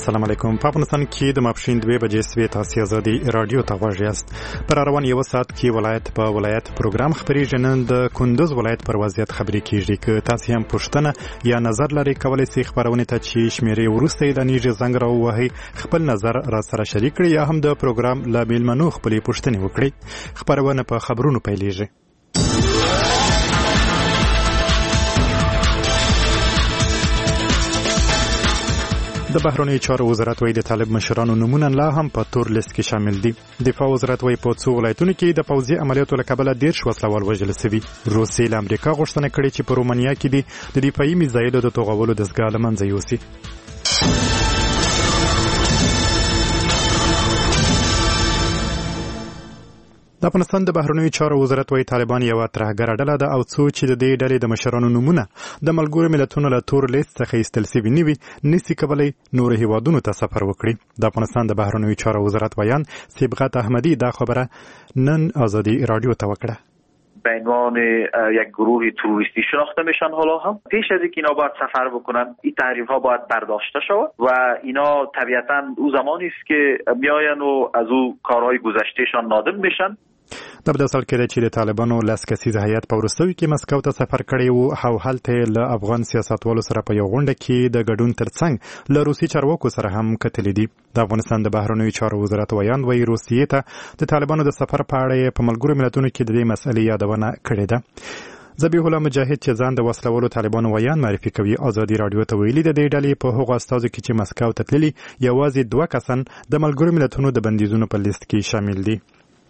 السلام علیکم. په افغانستان کې د ماپښین 2 بجې سوي تاسو ازادي رادیو ته غوږ یاست. پر روان یو ساعت کې ولایت په ولایت پروګرام خبرېږي. نن د کندوز ولایت پر وضعیت خبرې کیږي. که تاسو هم پوښتنه یا نظر لرئ کولای شئ خبرونه ته چې شمیرې وروسته اعلانېږي زنګ راووهئ، خپل نظر را سره شریک کړئ یا هم د پروګرام له میلمنو خپلې پوښتنې وکړئ. خبرونه په خبرونو پیلېږي. د بهرنیو چارو وزارت وايي د طالب مشرانو نمونه لا هم په تور لیست کې شامل دي. دفاع وزارت وايي په څو ولایتونو کې د پوځي عملیاتو له کبله 10 وسلوال وژل شوي. روسیې له امریکا غوښتنه کړې چې په رومانیا کې د دفاعي میزایلو د توغولو دستګاه له منځه یوسي. د افغانستان د بهرنیو چارو وزارت وايي طالبان یو ترهګره ډله ده او څو چې د دې ډلې د مشرانو نمونه د ملګرو ملتونو له تور لیست څخه ایستل شوي نه وي، نشي کولی نورو هیوادونو ته سفر وکړي. د افغانستان د بهرنیو چارو وزارت ویان صبغت احمدی دا خبره نن آزادی رادیو ته وکړه. به عنوان یک گروه تروریستی شناخته میشن. حالا هم پیش از اینکه اینا باید سفر بکنن این تحریم ها باید برداشته شود و اینا طبیعتا او زمانی است که میاین و از او کارهای گذشتهشان نادم بشن. د بل سال کې چې د طالبانو لاس کسیزه هیئت په وروستیو کې مسکو ته سفر کړی وو او هلته له افغان سیاستوالو سره په یو غونډه کې د ګډون ترڅنګ له روسي چارواکو سره هم کتلې دي. د افغانستان د بهرنیو چارو وزارت ویان وایي روسیې ته د طالبانو د سفر په اړه په ملګرو ملتونو کې د دې مسئلې یادونه کړې ده. ذبیح الله مجاهد چې ځان د وسلوالو طالبانو ویان معرفي کوي آزادي رادیو ته ویلي د دې ډلې په هغو استازو کې چې مسکو ته تللي یوازې 2 کسان د ملګرو ملتونو د بندیزونو په لیست کې شامل دي.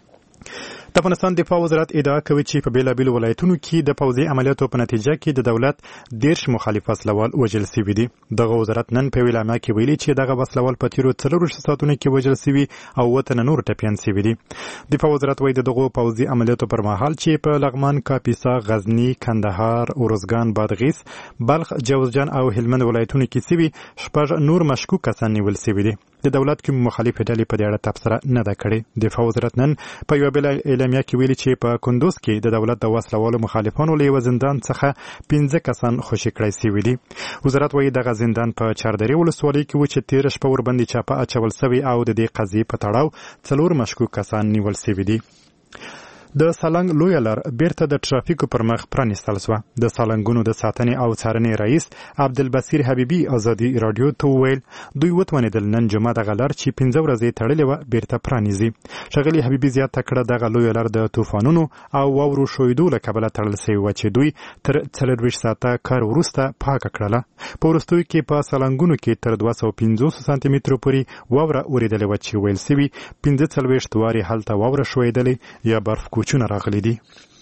د افغانستان دفاع وزارت ادعا کوي چې په بیلابیلو ولایتونو کې د پوځي عملیاتو په نتیجه کې د دولت 10 مخالف وسلوال وژل شوي دي. دغه وزارت نن په ویلامه کې ویلي چې دغه وسلوال په تیرو 4 ساعتونو کې وژل شوي او 8 نور ټپیان شوي دي. دفاع وزارت وايي دغه پوځي عملیاتو پر مهال چې په لغمان، کاپیسا، غزنی، کندهار، اورزګان، بادغیس، بلخ، جوزجان او هلمند ولایتونو کې شوي 6 نور مشکوک کسان نیول شوي دي. د دولت کوم مخالف ډلې په دې اړه تبصره نه ده کړې. دفاع وزارت نن په یو بل اعلامیه کې ویلي چې په کندوز کې د دولت د وسلوالو مخالفانو له زندان څخه 15 کسان خوشي کړای شوي دي. وزارت وايي دغه زندان په چاردرې ولسوالۍ کې و چې 13 شپه ورباندې چاپه اچول شوی او د دې قضیې په تړاو 4 مشکوک کسان نیول شوي دي. د سالنګ لویه لار بیرته د ترافیکو پر مخ پرانیستل شوه. د سالنګونو د ساتنې او څارنې رئیس عبدالبصیر حبیبي آزادي رادیو ته وویل دوی وتوانېدل نن جمعه دغه لار چې 15 ورځې تړلې وه بیرته پرانیزي. ښاغلي حبیبي زیاته کړه دغه لویه لار د طوفانونو او واورو ښویدو له کبله تړل شوې وه چې دوی تر 24 ساعته کار وروسته پاکه کړله. په وروستیو کې په سالنګونو کې تر 250 سانتي مترو پورې واوره اورېدلې وه چې ویل شوي 45 وارې هلته واوره ښویدلې یا برف کوچونه راغلي دي.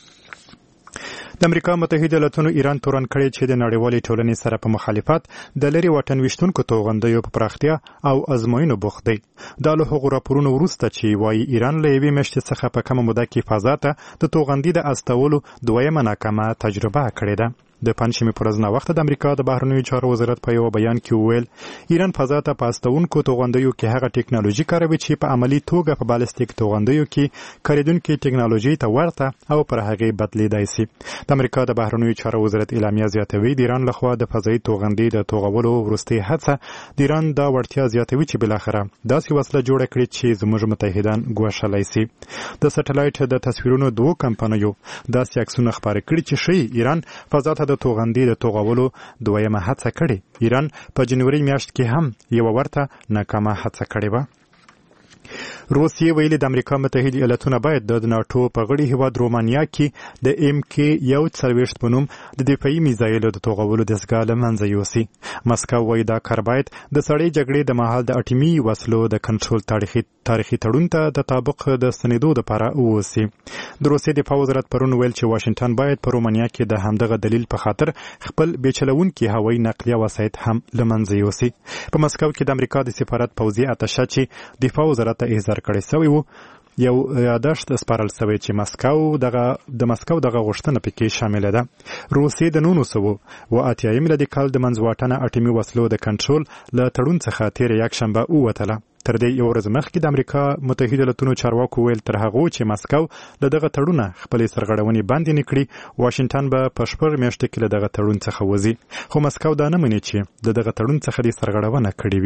د امریکا متحده ایالاتونو ایران تورن کړی چې د نړیوالې ټولنې سره په مخالفت د لرې واټن ویشتونکو توغندیو په پراختیا او ازموینو بوخت دی. دا له هغو راپورونو وروسته چې وایي ایران له یوې میاشتې څخه په کمه موده کې فضا ته د توغندي د استولو 2مه ناکامه تجربه کړې ده. د پنځمې پر ورځ ناوخته د امریکا د بهرنیو چارو وزارت په یو بیان کې وویل ایران فضا ته په استونکو توغندیو کې هغه ټکنالوژي کاروي چې په عملي توګه په بالستیک توغندیو کې کاریدونکې ټکنالوژي ته ورته او پر هغې بدلیدای شي. د امریکا د بهرنیو چارو وزارت اعلامیه زیاتوي د ایران لخوا د فضایي توغندي د توغولو وروستۍ هڅه د ایران دا وړتیا زیاتوي چې بالاخره داسې وسله جوړه کړي چې زموږ متحدان ګوښلی شي. د سټلایټ د تصویرونو 2 کمپنیو داسې عکسونه خپاره کړي چې ښیي ایران فضا ته د توغندي د توغولو 2مه هڅه کړې. ایران په جنوري میاشت کې هم یو ورته ناکامه هڅه کړې وه. روسیې ویلي د امریکا متحده ایالاتونه باید د ناټو په غړي هیواد رومانیا کې د MK-41 په نوم د دفاعي میزایلو د توغولو دستګاه له منځه یوسي. مسکو وایي دا کار باید د سړې جګړې د مهال د اټومي وسلو د کنټرول تاریخي تړون ته د تطابق د ستنېدو لپاره ووسي. د روسیې دفاع وزارت پرون ویل چې واشنګټن باید په رومانیا کې د همدغه دلیل په خاطر خپل بیچلونکي هوایي نقلیه وسایط هم له منځه یوسي. په مسکو کې د امریکا د سفارت پوځي اتشه چې دفاع وزارت ته احضار کړی شوی و یو یادښت سپارل شوی چې مسکو دغه غوښتنه پکې شامله ده. روسیې د 1980 میلادي کال د منځواټنه اټومي وسلو د کنټرول له تړون څخه تیر یکشنبه ووتله. تر دې یو ورځ مخکې د امریکا متحده ایالاتونو چارواکو ویل تر هغه چې مسکو له دغه تړونه خپلې سرغړونې بندې نه کړي واشنګټن به په 4 میاشتو کې له دغه تړون څخه وځي. خو مسکو دا نه مني چې د دغه تړون څخه دې سرغړونه کړې وي.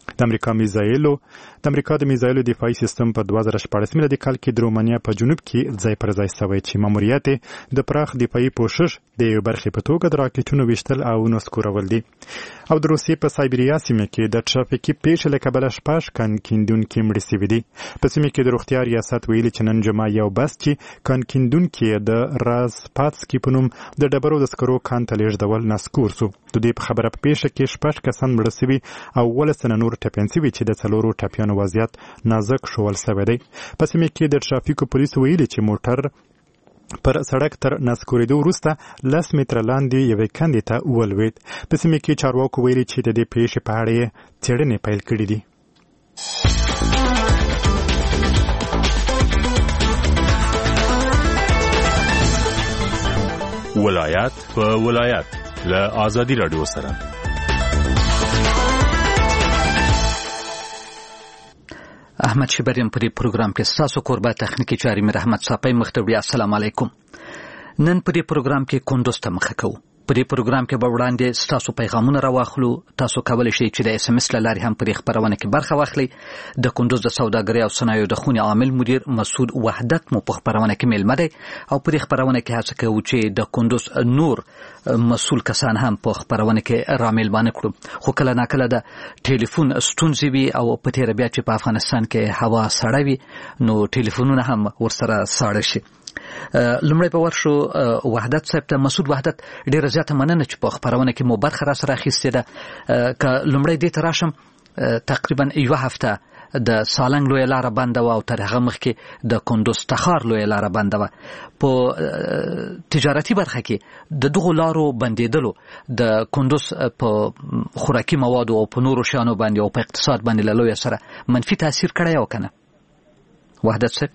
د امریکا د میزایلو دفاعي سیستم په 2014 میلادي کال کې د رومانیا په جنوب کې ځای پر ځای شوی چې ماموریت د پراخ دفاعي پوښښ د یو برخې په توګه د راکټونو ویشتل او نسکورول دي. او د روسیې په سایبریا سیمه کې د ټرافیکي پیښې له کبله 6 کانکیندونکي مړه شوي دي. په سیمه کې د روغتیا ریاست ویلي چې نن جمعه یو بس چې کانکیندونکي د رازپاتسکي په نوم د ډبرو د سکرو کان ته لیږدول نسکور شو. د دې په خبره په پیښه کې 6 کسان مړه شوي او 18 نور ټپیان شوي چې د 4 ټپیانو وضعیت نازک شول شوی دی. په سیمه کې د ټرافیکو پولیسو ویلي چې موټر پر سړک تر نسکورېدو وروسته 10 متره لاندې یوې کندې ته ولوېد. په سیمه کې چارواکو ویلي چې د دې پیښې په اړه یې څېړنې پیل کړې دي. ولایت په ولایت له آزادي رادیو سره احمد شبریم په دې پروګرام کې ستاسو قربا تخنیکی چاري مې رحمت صاحب مختوی. السلام علیکم. نن په دې پروګرام کې کندوز ته مخه کوو. په دې پروګرام کې به وړاندې ستاسو پیغامونه راواخلو. تاسو کولی شئ چې د اس ام اس له لارې هم په دې خبرونه کې برخه واخلئ. د کندوز د سوداګرۍ او صنایعو د خونې عامل مدیر مسعود وحدت مو په خبرونه کې میلمه دی او په دې خبرونه کې هڅه کوو چې د کندوز نور مسؤل کسان هم په خبرونه کې رامیلمانه کړو. خو کله ناکله د ټلیفون ستونزې وي او په تیر بیا چې په افغانستان کې هوا سړه وي نو ټلیفونونه هم ورسره ساړه شي. لمړی په ورشو وحدت صاحب ته. مسعود وحدت ډیره زیاته مننه چې په خبرونه کې مو برخه را سره اخیستې ده. که لمړی دې ته راشم، تقریبا یو هفته د سالنګ لویه لاره بنده وه او تر هغه مخکې د کندوز تخار لویه لاره بنده وه. په تجارتي برخه کې د دغو لارو بندېدلو د کندوز په خوراکي موادو او په نورو شیانو باندې او په اقتصاد باندې له لویه سره منفي تاثیر کړی او که نه؟ وحدت صاحب.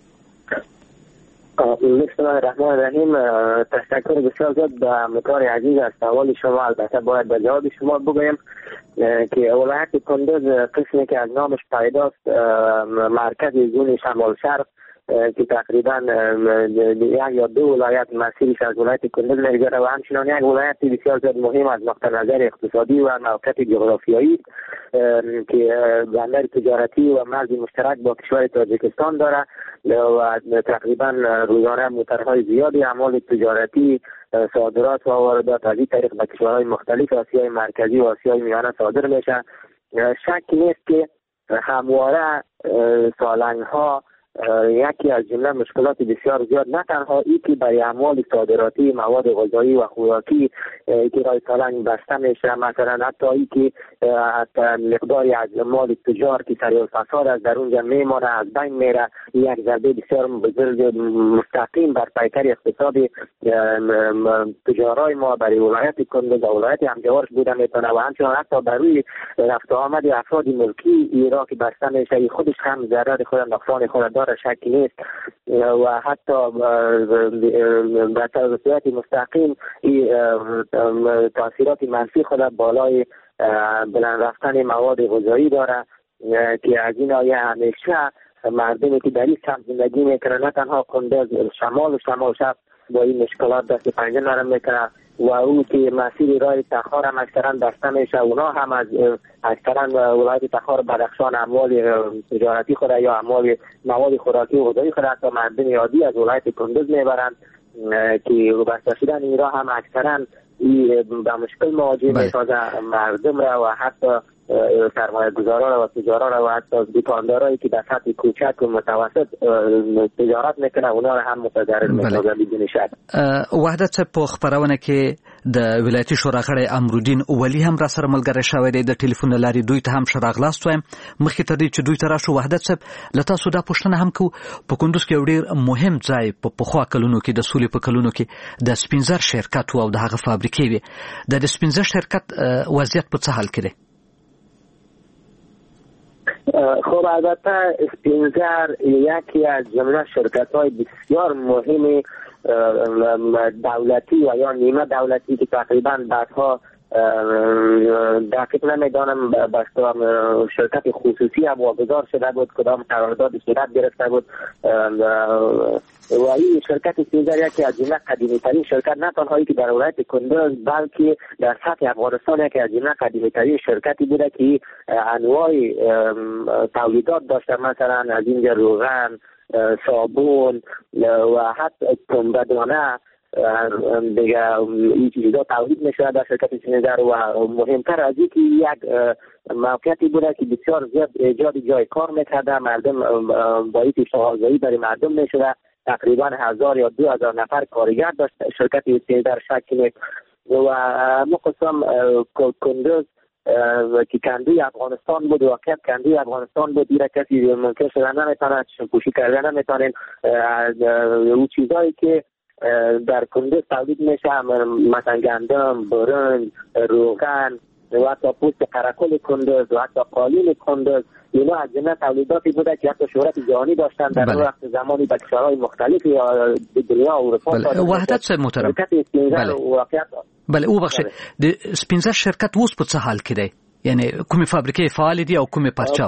بسم الله الرحمن الرحیم. تشکر بسیار زیاد به همکار عزیز از سوال شما. البته باید به جواب شما بگویم که ولایت کندوز قسمی که از نامش پیداست مرکز زون شمال شرق که تقریبا یک یا دو ولایت مسیرش از ولایت کندوز میگذره و همچنان یک ولایت بسیار زیاد مهم از نقطه نظر اقتصادی و موقعیت جغرافیایی که بندر تجارتی و مرز مشترک با کشور تاجیکستان داره و تقریبا روزانه موترهای زیادی اعمال تجارتی صادرات و واردات از این طریق به کشورهای مختلف آسیای مرکزی و آسیای میانه صادر میشه. شک نیست که همواره سالنگ‌ها یکی از جمله مشکلات بسیار زیاد، نه تنها ای که برای اعمال صادراتی مواد غذایی و خوراکی که رای سالنگ بسته میشه، مثلا حتی ای که مقداری از مال تجار که سریع الفساد از در اونجا میمانه از بین میره، یک ضربه بسیار بزرگ مستقیم بر پیکر اقتصاد تجارای ما برای ولایت کندوز و ولایت همجوارش بوده میتونه و همچنان حتی بر روی رفت آمد افراد ملکی ایران که بسته میشه خودش هم ضرر خود نقصان خود داره، شکی نیست و حتی به صورت مستقیم تاثیرات منفی خود بالای بلند رفتن مواد غذایی داره که از این آیه همیشه مردمی که در این سمت زندگی میکنه نه تنها کندوز شمال و شمال شب با این مشکلات دست پنجه نرم میکنه و اون که مسیر راه تخار هم اکثرا بسته میشه، اونا هم از اکثرا ولایت تخار بدخشان اموال تجارتی خود یا اموال مواد خوراکی و غذایی خود حتی مردم عادی از ولایت کندوز میبرند که بسته شدن این راه هم اکثرا به مشکل مواجه میسازه مردم را و حتی سرمایه گذاران و تجاران و حتی دکاندارایی که در سطح کوچک و متوسط تجارت میکنه اونا را هم متضرر میسازه بدون شک. وحدت صاحب په خبرونه کې د ولایتي شورا غړی امرالدین ولی هم را سره ملګری شوی دی. د ټلیفون لارې دوی ته هم ښه راغلاست وایم. مخکې تر دې چې دوی ته راشو وحدت صاحب له تاسو دا پوښتنه هم کوو، په کندوز کې یو ډېر مهم ځای په پخوا کلونو کې د سولې په کلونو کې د سپینزر شرکت و او د هغه فابریکې وې. د سپینزر شرکت وضعیت په څه حال کې دی؟ خب البته اسپینزر یکی از جمله شرکت‌های بسیار مهم دولتی و یا نیمه دولتی که تقریبا بعدها دقیق نمیدانم باشتم شرکت خصوصی هم واگذار شده بود، کدام قرارداد صورت گرفته بود و این شرکت اسپینزر یکی از جمله قدیمی ترین شرکت نه تنهایی که در ولایت کندوز بلکه در سطح افغانستان یکی از جمله قدیمی ترین شرکتی بوده که انواع تولیدات داشته، مثلا از اینجا روغن، صابون و حتی پنبه‌دانه دیگه این چیزا تولید میشه در شرکت اسپینزر و مهمتر از این که یک موقعیتی بوده که بسیار زیاد ایجاد جای کار میکرده، مردم باید اشتغالزایی برای مردم میشده، تقریبا 1000 یا 2000 نفر کارگر داشت شرکت اسپینزر شکل و مقسم کندوز که کندوی افغانستان بود، واقعیت کندوی افغانستان بود، دیره کسی منکر شدن نمیتونه، پوشی کردن نمیتونه. اون چیزایی که در کندوز تولید میشه مثلا گندم، برنج، روغن و حتی پوست قرقل کندوز و حتی قالین کندوز، اینا از جمله تولیداتی بوده که حتی شهرت جهانی داشتن در اون وقت زمانی به کشورهای مختلفی دنیا و اروپا. وحدت صاحب محترم، بله او بخشه د سپینزر شرکت اوس په څه حال کې دی؟ یعنی کومې فابریکې فعال دي او کومې پرچاو؟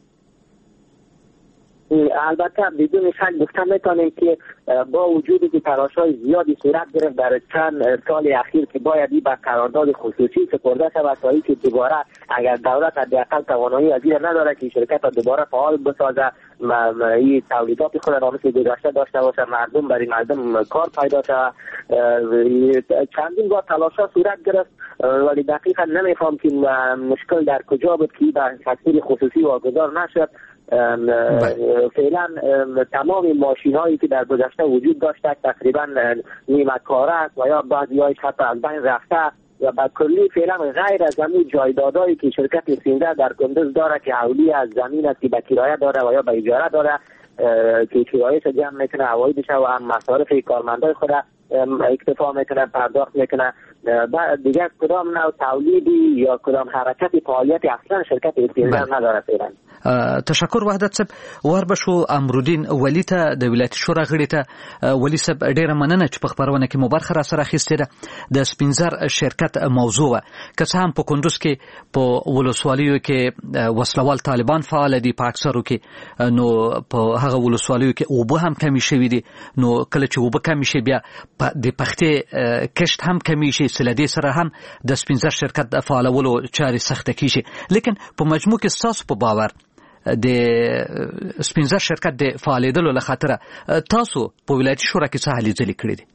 البته بدون شک گفتن میتونیم که با وجودی که تلاش‌های زیادی صورت گرفت در چند سال اخیر که باید به قرارداد خصوصی سپرده شود تا اینکه دوباره اگر دولت حداقل توانایی از این نداره که شرکت را دوباره فعال بسازه، این تولیدات خود را مثل گذشته داشته باشه، مردم برای مردم کار پیدا شود. چندین بار تلاش‌ها صورت گرفت ولی دقیقا نمیفهم که مشکل در کجا بود که به سکتور خصوصی واگذار نشد. فعلا تمام ماشین هایی که در گذشته وجود داشته تقریبا نیمه کاره است و یا بعضی هایش حتی از بین رفته و به کلی فعلا غیر از همین جایدادهایی که شرکت اسپینزر در کندوز داره که حولی از زمین است که به کرایه داره و یا به اجاره داره که کرایه‌اش جمع میکنه، عوایدش و هم مصارف کارمندای خود اکتفا میکنه، پرداخت میکنه. دیگه کدام نوع تولیدی یا کدام حرکتی فعالیتی اصلا شرکت اسپینزر نداره فعلا. تشکر وحدت صاحب. وربشو امرودین ولی ته د ولایت شورا غړي ته ولی صاحب ډیره مننه چې په خبرونه کې مبارخه را سره اخیسته ده. د سپینزر شرکت موضوع که څه هم په کندوز کې په ولسوالیو کې وسلوال طالبان فعال دي، په اکثرو کې نو په هغه ولسوالیو کې اوبه هم کمی شوي دي، نو کله چې اوبه کمی شي بیا د پختې کشت هم کمی شي، سلدي سره هم د سپینزر شرکت د فعالولو چارې سخته کیږي. لیکن په مجموع کې تاسو په باور د سپینزر شرکت د فعالیدلو له خاطره تاسو په ولایتي شورا کې څه هلې ځلې کړې دي؟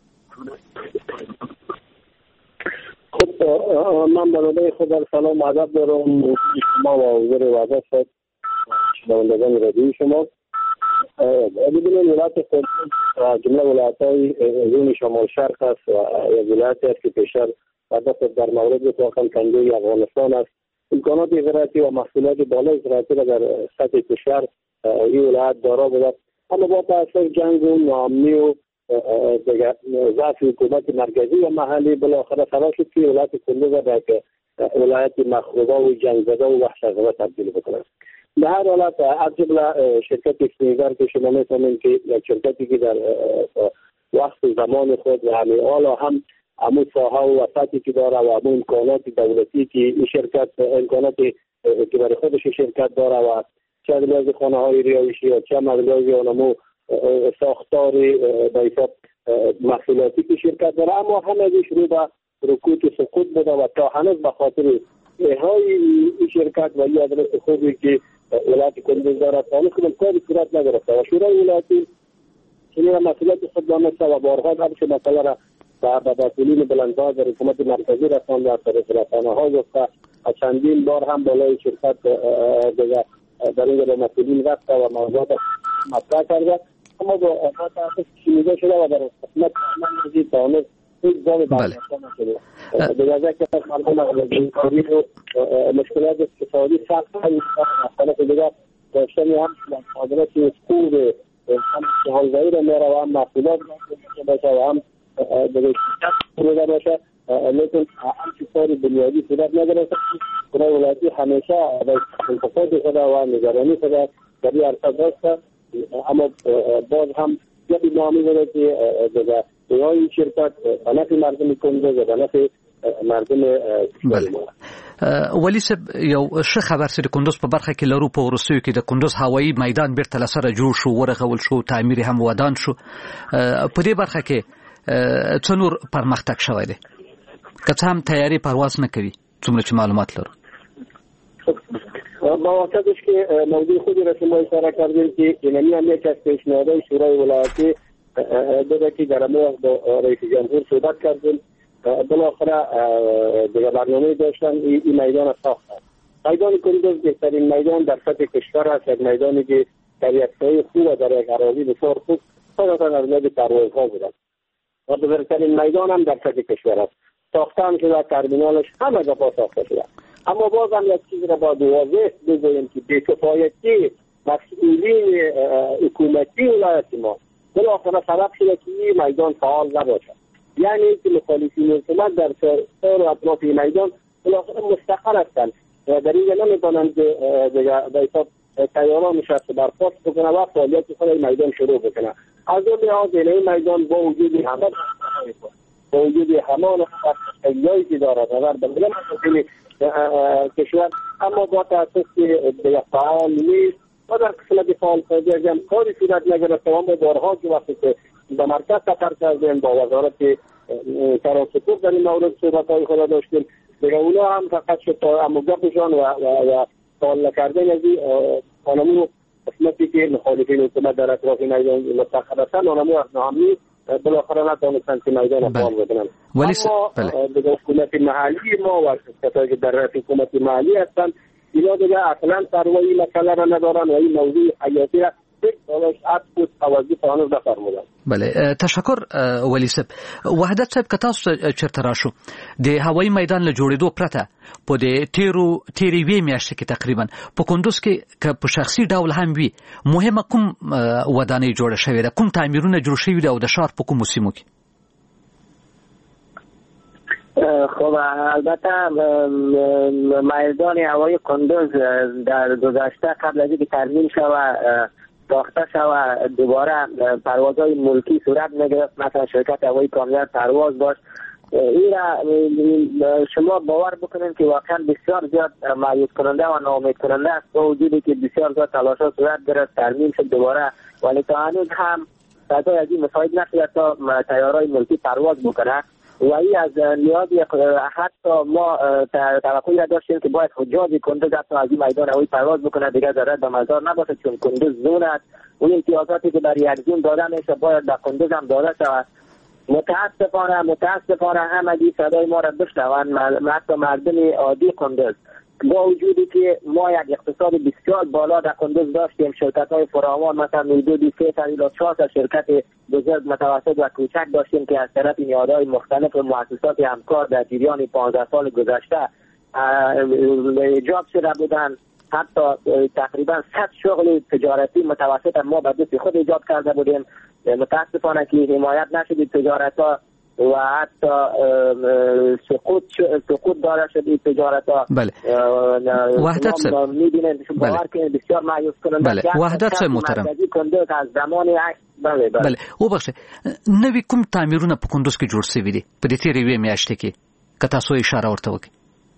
خب من برای خود سلام ادب دارم شما و حضور وزارت صاحب شنوندگان رادیوی شما. ببینید ولایت کندوز جمله ولایت‌های زون شمال شرق است و ولایتی است که پیشتر هدف در مورد واقعا کندوی افغانستان است. امکانات زراعتی و محصولات بالای زراعتی را در سطح کشور این ولایت دارا بوده، اما با تاثیر جنگ و ناامنی و ضعف حکومت مرکزی و محلی بالاخره سبب شد که ولایت کندوز را به ولایت مخروبه و جنگ زده و وحشت‌زده تبدیل بکنند. به هر حالت از جمله شرکت اسپینزر که شما می‌فهمید که یک شرکتی که در وقت زمان خود و همین حالا هم همون ساحه و وسطی که داره و همون امکانات دولتی که این شرکت امکاناتی که برای خودش شرکت داره و چه لحاظ خانه‌های رهایشی یا چه لحاظ آنمو ساختاری به حساب محصولاتی که شرکت داره، اما همه شروع به رکود و سقوط بوده و تا هنوز به خاطر احیای این شرکت و این آدرس خوبی که ولایت کندوز داره هنوز کدام کاری صورت نگرفته و شورای ولایتی چنین مسئولیت خود دانسته و بارها درش مسئله را به مسئولین بلندباز در حکومت مرکزی رسانده از طریق رسانه‌ها گفته. چندین بار هم بالای شرکت در اینجا به مسئولین رفته و موضوعات مطرح کرده، اما با تحقیق شنیده شده و در قسمت من تا هنوز هیچ جایی برداشته نشده. به وجه که مردم اقلیت‌کاری و مشکلات اقتصادی سخت مسئله دیگر داشتنی هم آدرس خوب هم حال‌زایی را میاره و هم محصولات باشه و هم به شرکت باشه، لیکن هم چیزهای بنیادی صورت نگرفته. شورای ولایتی همیشه به انتقاد خود و نگرانی خود در این عرصه داشته، اما باز هم یکی نامی بوده که این شرکت به نفع مردم کندوز و به نفع مردم ولی صاحب یو ښه خبر چې د کندوز په برخه کې لرو په وروستیو کې د کندوز هوایي میدان بیرته له سره جوړ شو ورغول شو تعمیر هم ودان شو په دې برخه کې څه نور پرمختګ شوی دی که څه هم تیاری پرواز نه کوي څومره چې معلومات لرو با واسطش که موضوع خودی را شما اشاره کردیم که اینمی هم یک از پیشنهادهای شورای ولایتی بوده که در ما با رئیس جمهور صحبت کردیم بالاخره دیگه برنامه داشتن این میدان ساختن. میدان کندوز بهترین میدان در سطح کشور است، یک میدانی که در یک سایه خوب و در یک اراضی بسیار خوب فقط از نظر پروازها بودن و بزرگترین میدان هم در سطح کشور است. ساختن شده، ترمینالش همه جا ساخته شده. اما باز هم یک چیز را باید واضح بگوییم که بی‌کفایتی مسئولین حکومتی ولایت ما بالاخره سبب شده که این میدان فعال نباشد. یعنی که مخالفین حکومت در سر و اطراف میدان بالاخره مستقر هستند و در اینجا نمیتونند به حساب تیاران نشسته برخواست بکنه و فعالیت خود میدان شروع بکنه. از اون لحاظ این میدان با وجود همان خطایی که دارد نظر بگیرم کشور اما با تاسیس که فعال نیست و در قسمت فعال خواهدیم کاری صورت نگرفت و ما بارها که وقتی که به مرکز سفر کردیم با وزارت ترانسپورت در این مورد صحبت‌های خود داشتیم دیگه اونا هم فقط شد اما گفتشان و سوال کردن از آنمو قسمتی که مخالفین حکومت در اطراف میدان مستقر هستند آنمو از ناهمی بالاخره نتونستن که میدان فعال بدنن. اما دیگه حکومت محلی ما و کسایی که در حکومت محلی هستند اینا دیگه اصلا سروایی مسئله را ندارن و این موضوع حیاتی را بله تشکر ولی صاحب وحدت صاحب که تاسو چرته راشو د هوایي میدان له جوړېدو پرته په د تیرې وی میاشتې کې تقریبا په کندوز کې که په شخصي ډول هم وي مهمه کوم ودانۍ جوړه شوې ده کوم تعمیرونه جوړ شوي دي او د ښار په کومو سیمو کې خب البته میدان هوایی کندوز در گذشته قبل از اینکه ترمیم شود ساخته شود دوباره پروازهای ملکی صورت میگرفت مثلا شرکت هوایی کامیاب پرواز داشت این شما باور بکنید که واقعا بسیار زیاد مایوس کننده و ناامید کننده است با وجودی که بسیار زیاد تلاش‌ها صورت گرفت ترمیم شد دوباره ولی تا هنوز هم صدای از این مساعد نشده تا تیارهای ملکی پرواز بکنه و این از نیازی حتی ما توقعی را داشتیم که باید حجاج کندوز حتی از این میدان هوایی پرواز بکنه دیگه ضرورت به مزار نباشه چون کندوز زون است اون امتیازاتی که در یک زون داده میشه باید در کندوز هم داده شود. متاسفانه همگی صدای ما را بشنوند حتی مردم عادی کندوز با وجودی که ما یک اقتصاد بسیار بالا در کندوز داشتیم شرکت‌های فراوان مثلا حدود 3 تا 4 تا شرکت بزرگ متوسط و کوچک داشتیم که از طرف نهادهای مختلف مؤسسات همکار در جریان 15 سال گذشته ایجاد شده بودند حتی تقریبا 100 شغل تجارتی متوسط ما به دست خود ایجاد کرده بودیم متاسفانه که حمایت نشد تجارت‌ها و حتی سقوط داره شد تجارت‌ها. بله وحدت صاحب می‌بینید باور کنید بسیار مایوس کننده. بله وحدت صاحب محترم از زمان بله وبخښه نوې کوم تعمیرونه په کندوز کې جوړ شوي دي په دې تیرې وی میاشتې کې که تاسو اشاره ورته وکړئ.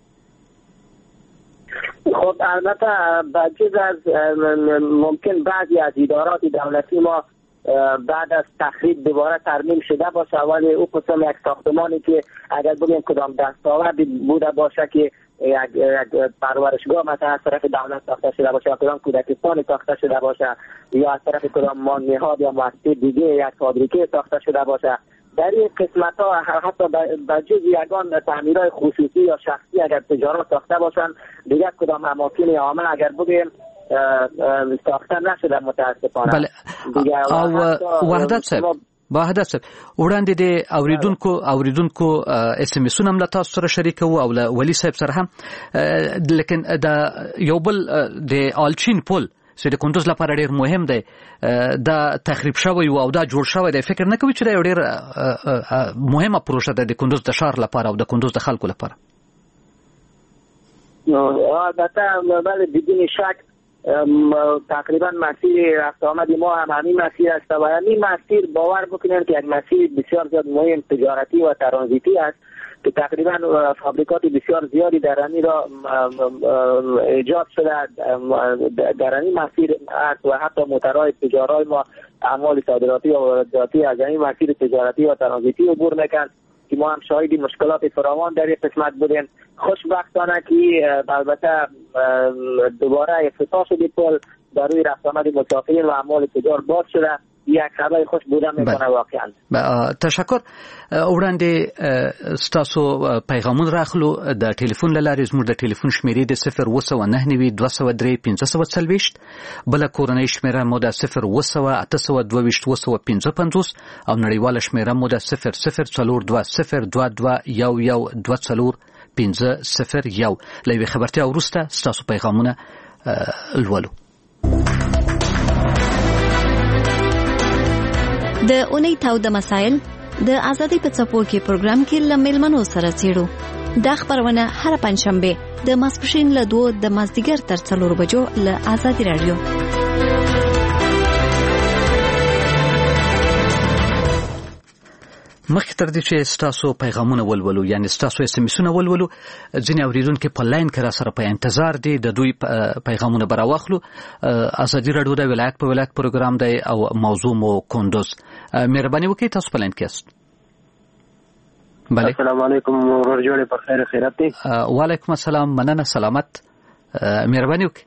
خب البته بجز از ممکن بعضی از ادارات دولتی ما بعد از تخریب دوباره ترمیم شده باشه ولی او قسم یک ساختمانی که اگر بگیم کدام دستاوردی بوده باشه که یک پرورشگاه مثلا از طرف دولت ساخته شده باشه یا کدام کودکستان ساخته شده باشه یا از طرف کدام نهاد یا مؤسسه دیگه یک فابریکه ساخته شده باشه در این قسمت ها حتی بجز یگان تعمیرهای خصوصی یا شخصی اگر تجارت ساخته باشن دیگه کدام اماکن عامه اگر بگیم ساخته نشده متاسفانه. بله او وحدت صاحب وړاندې د اوریدونکو اس ام اس هم له تاسو سره شریکو او له ولی صاحب سره هم لیکن دا یو بل د آلچین پل چې د کندوز لپاره ډیر مهم دی دا تخریب شوی او دا جوړ شوی دی فکر نه کوي چې دا ډیر مهمه پروژه ده د کندوز د ښار لپاره او د کندوز د خلکو لپاره. البته بله بدون شک تقریبا مسیر رفت آمد ما هم همین مسیر است و همین مسیر باور بکنید که یک مسیر بسیار زیاد مهم تجارتی و ترانزیتی است که تقریبا فابریکات بسیار زیادی در همین را ایجاد شده در همین مسیر است و حتی موترهای تجاری ما اعمال صادراتی و وارداتی از همین مسیر تجارتی و ترانزیتی عبور میکنند که ما هم شاهدی مشکلات فراوان در این قسمت بودیم. خوشبختانه که البته دوباره افتتاح شد پل در روی رفت آمد مسافرین و اعمال تجار باز شده، یک خبر خوش بوده میکنه واقعا. تشکر. وړاندې ستاسو پیغامون راخلو د ټلیفون لارې زموږ د ټلیفون شمیرې د 0299203 بل کورنۍ شمیره مو د 080822255 او نړیواله شمیره مو د 00420221124 لوي خبرتیا ورسته ستاسو پیغامونه لولو. د اونۍ تاوده مسائل د ازادي په څپو کې پروګرام کې لملمنو سره چیرو د خبرونه هر پنځشنبه د ماسپښین له 2 د مازدیګر تر 4 بجو له ازادي رادیو. مخکې تر دې چې ستاسو پیغامونه ولولو یعنی ستاسو اس ام اسونه ولولو ځینې اوریدونکو په لاین کې را سره په انتظار دي د دوی پیغامونه براوخلو. ازادي رادیو د ولایت په ولایت پروګرام دی او موضوع مو کندوز. مهرباني وکړئ تاسو په لاین کې است. بله السلام علیکم ورور جوړې په خیر خیرات دي. وعلیکم السلام مننه سلامت. مهرباني وکړئ.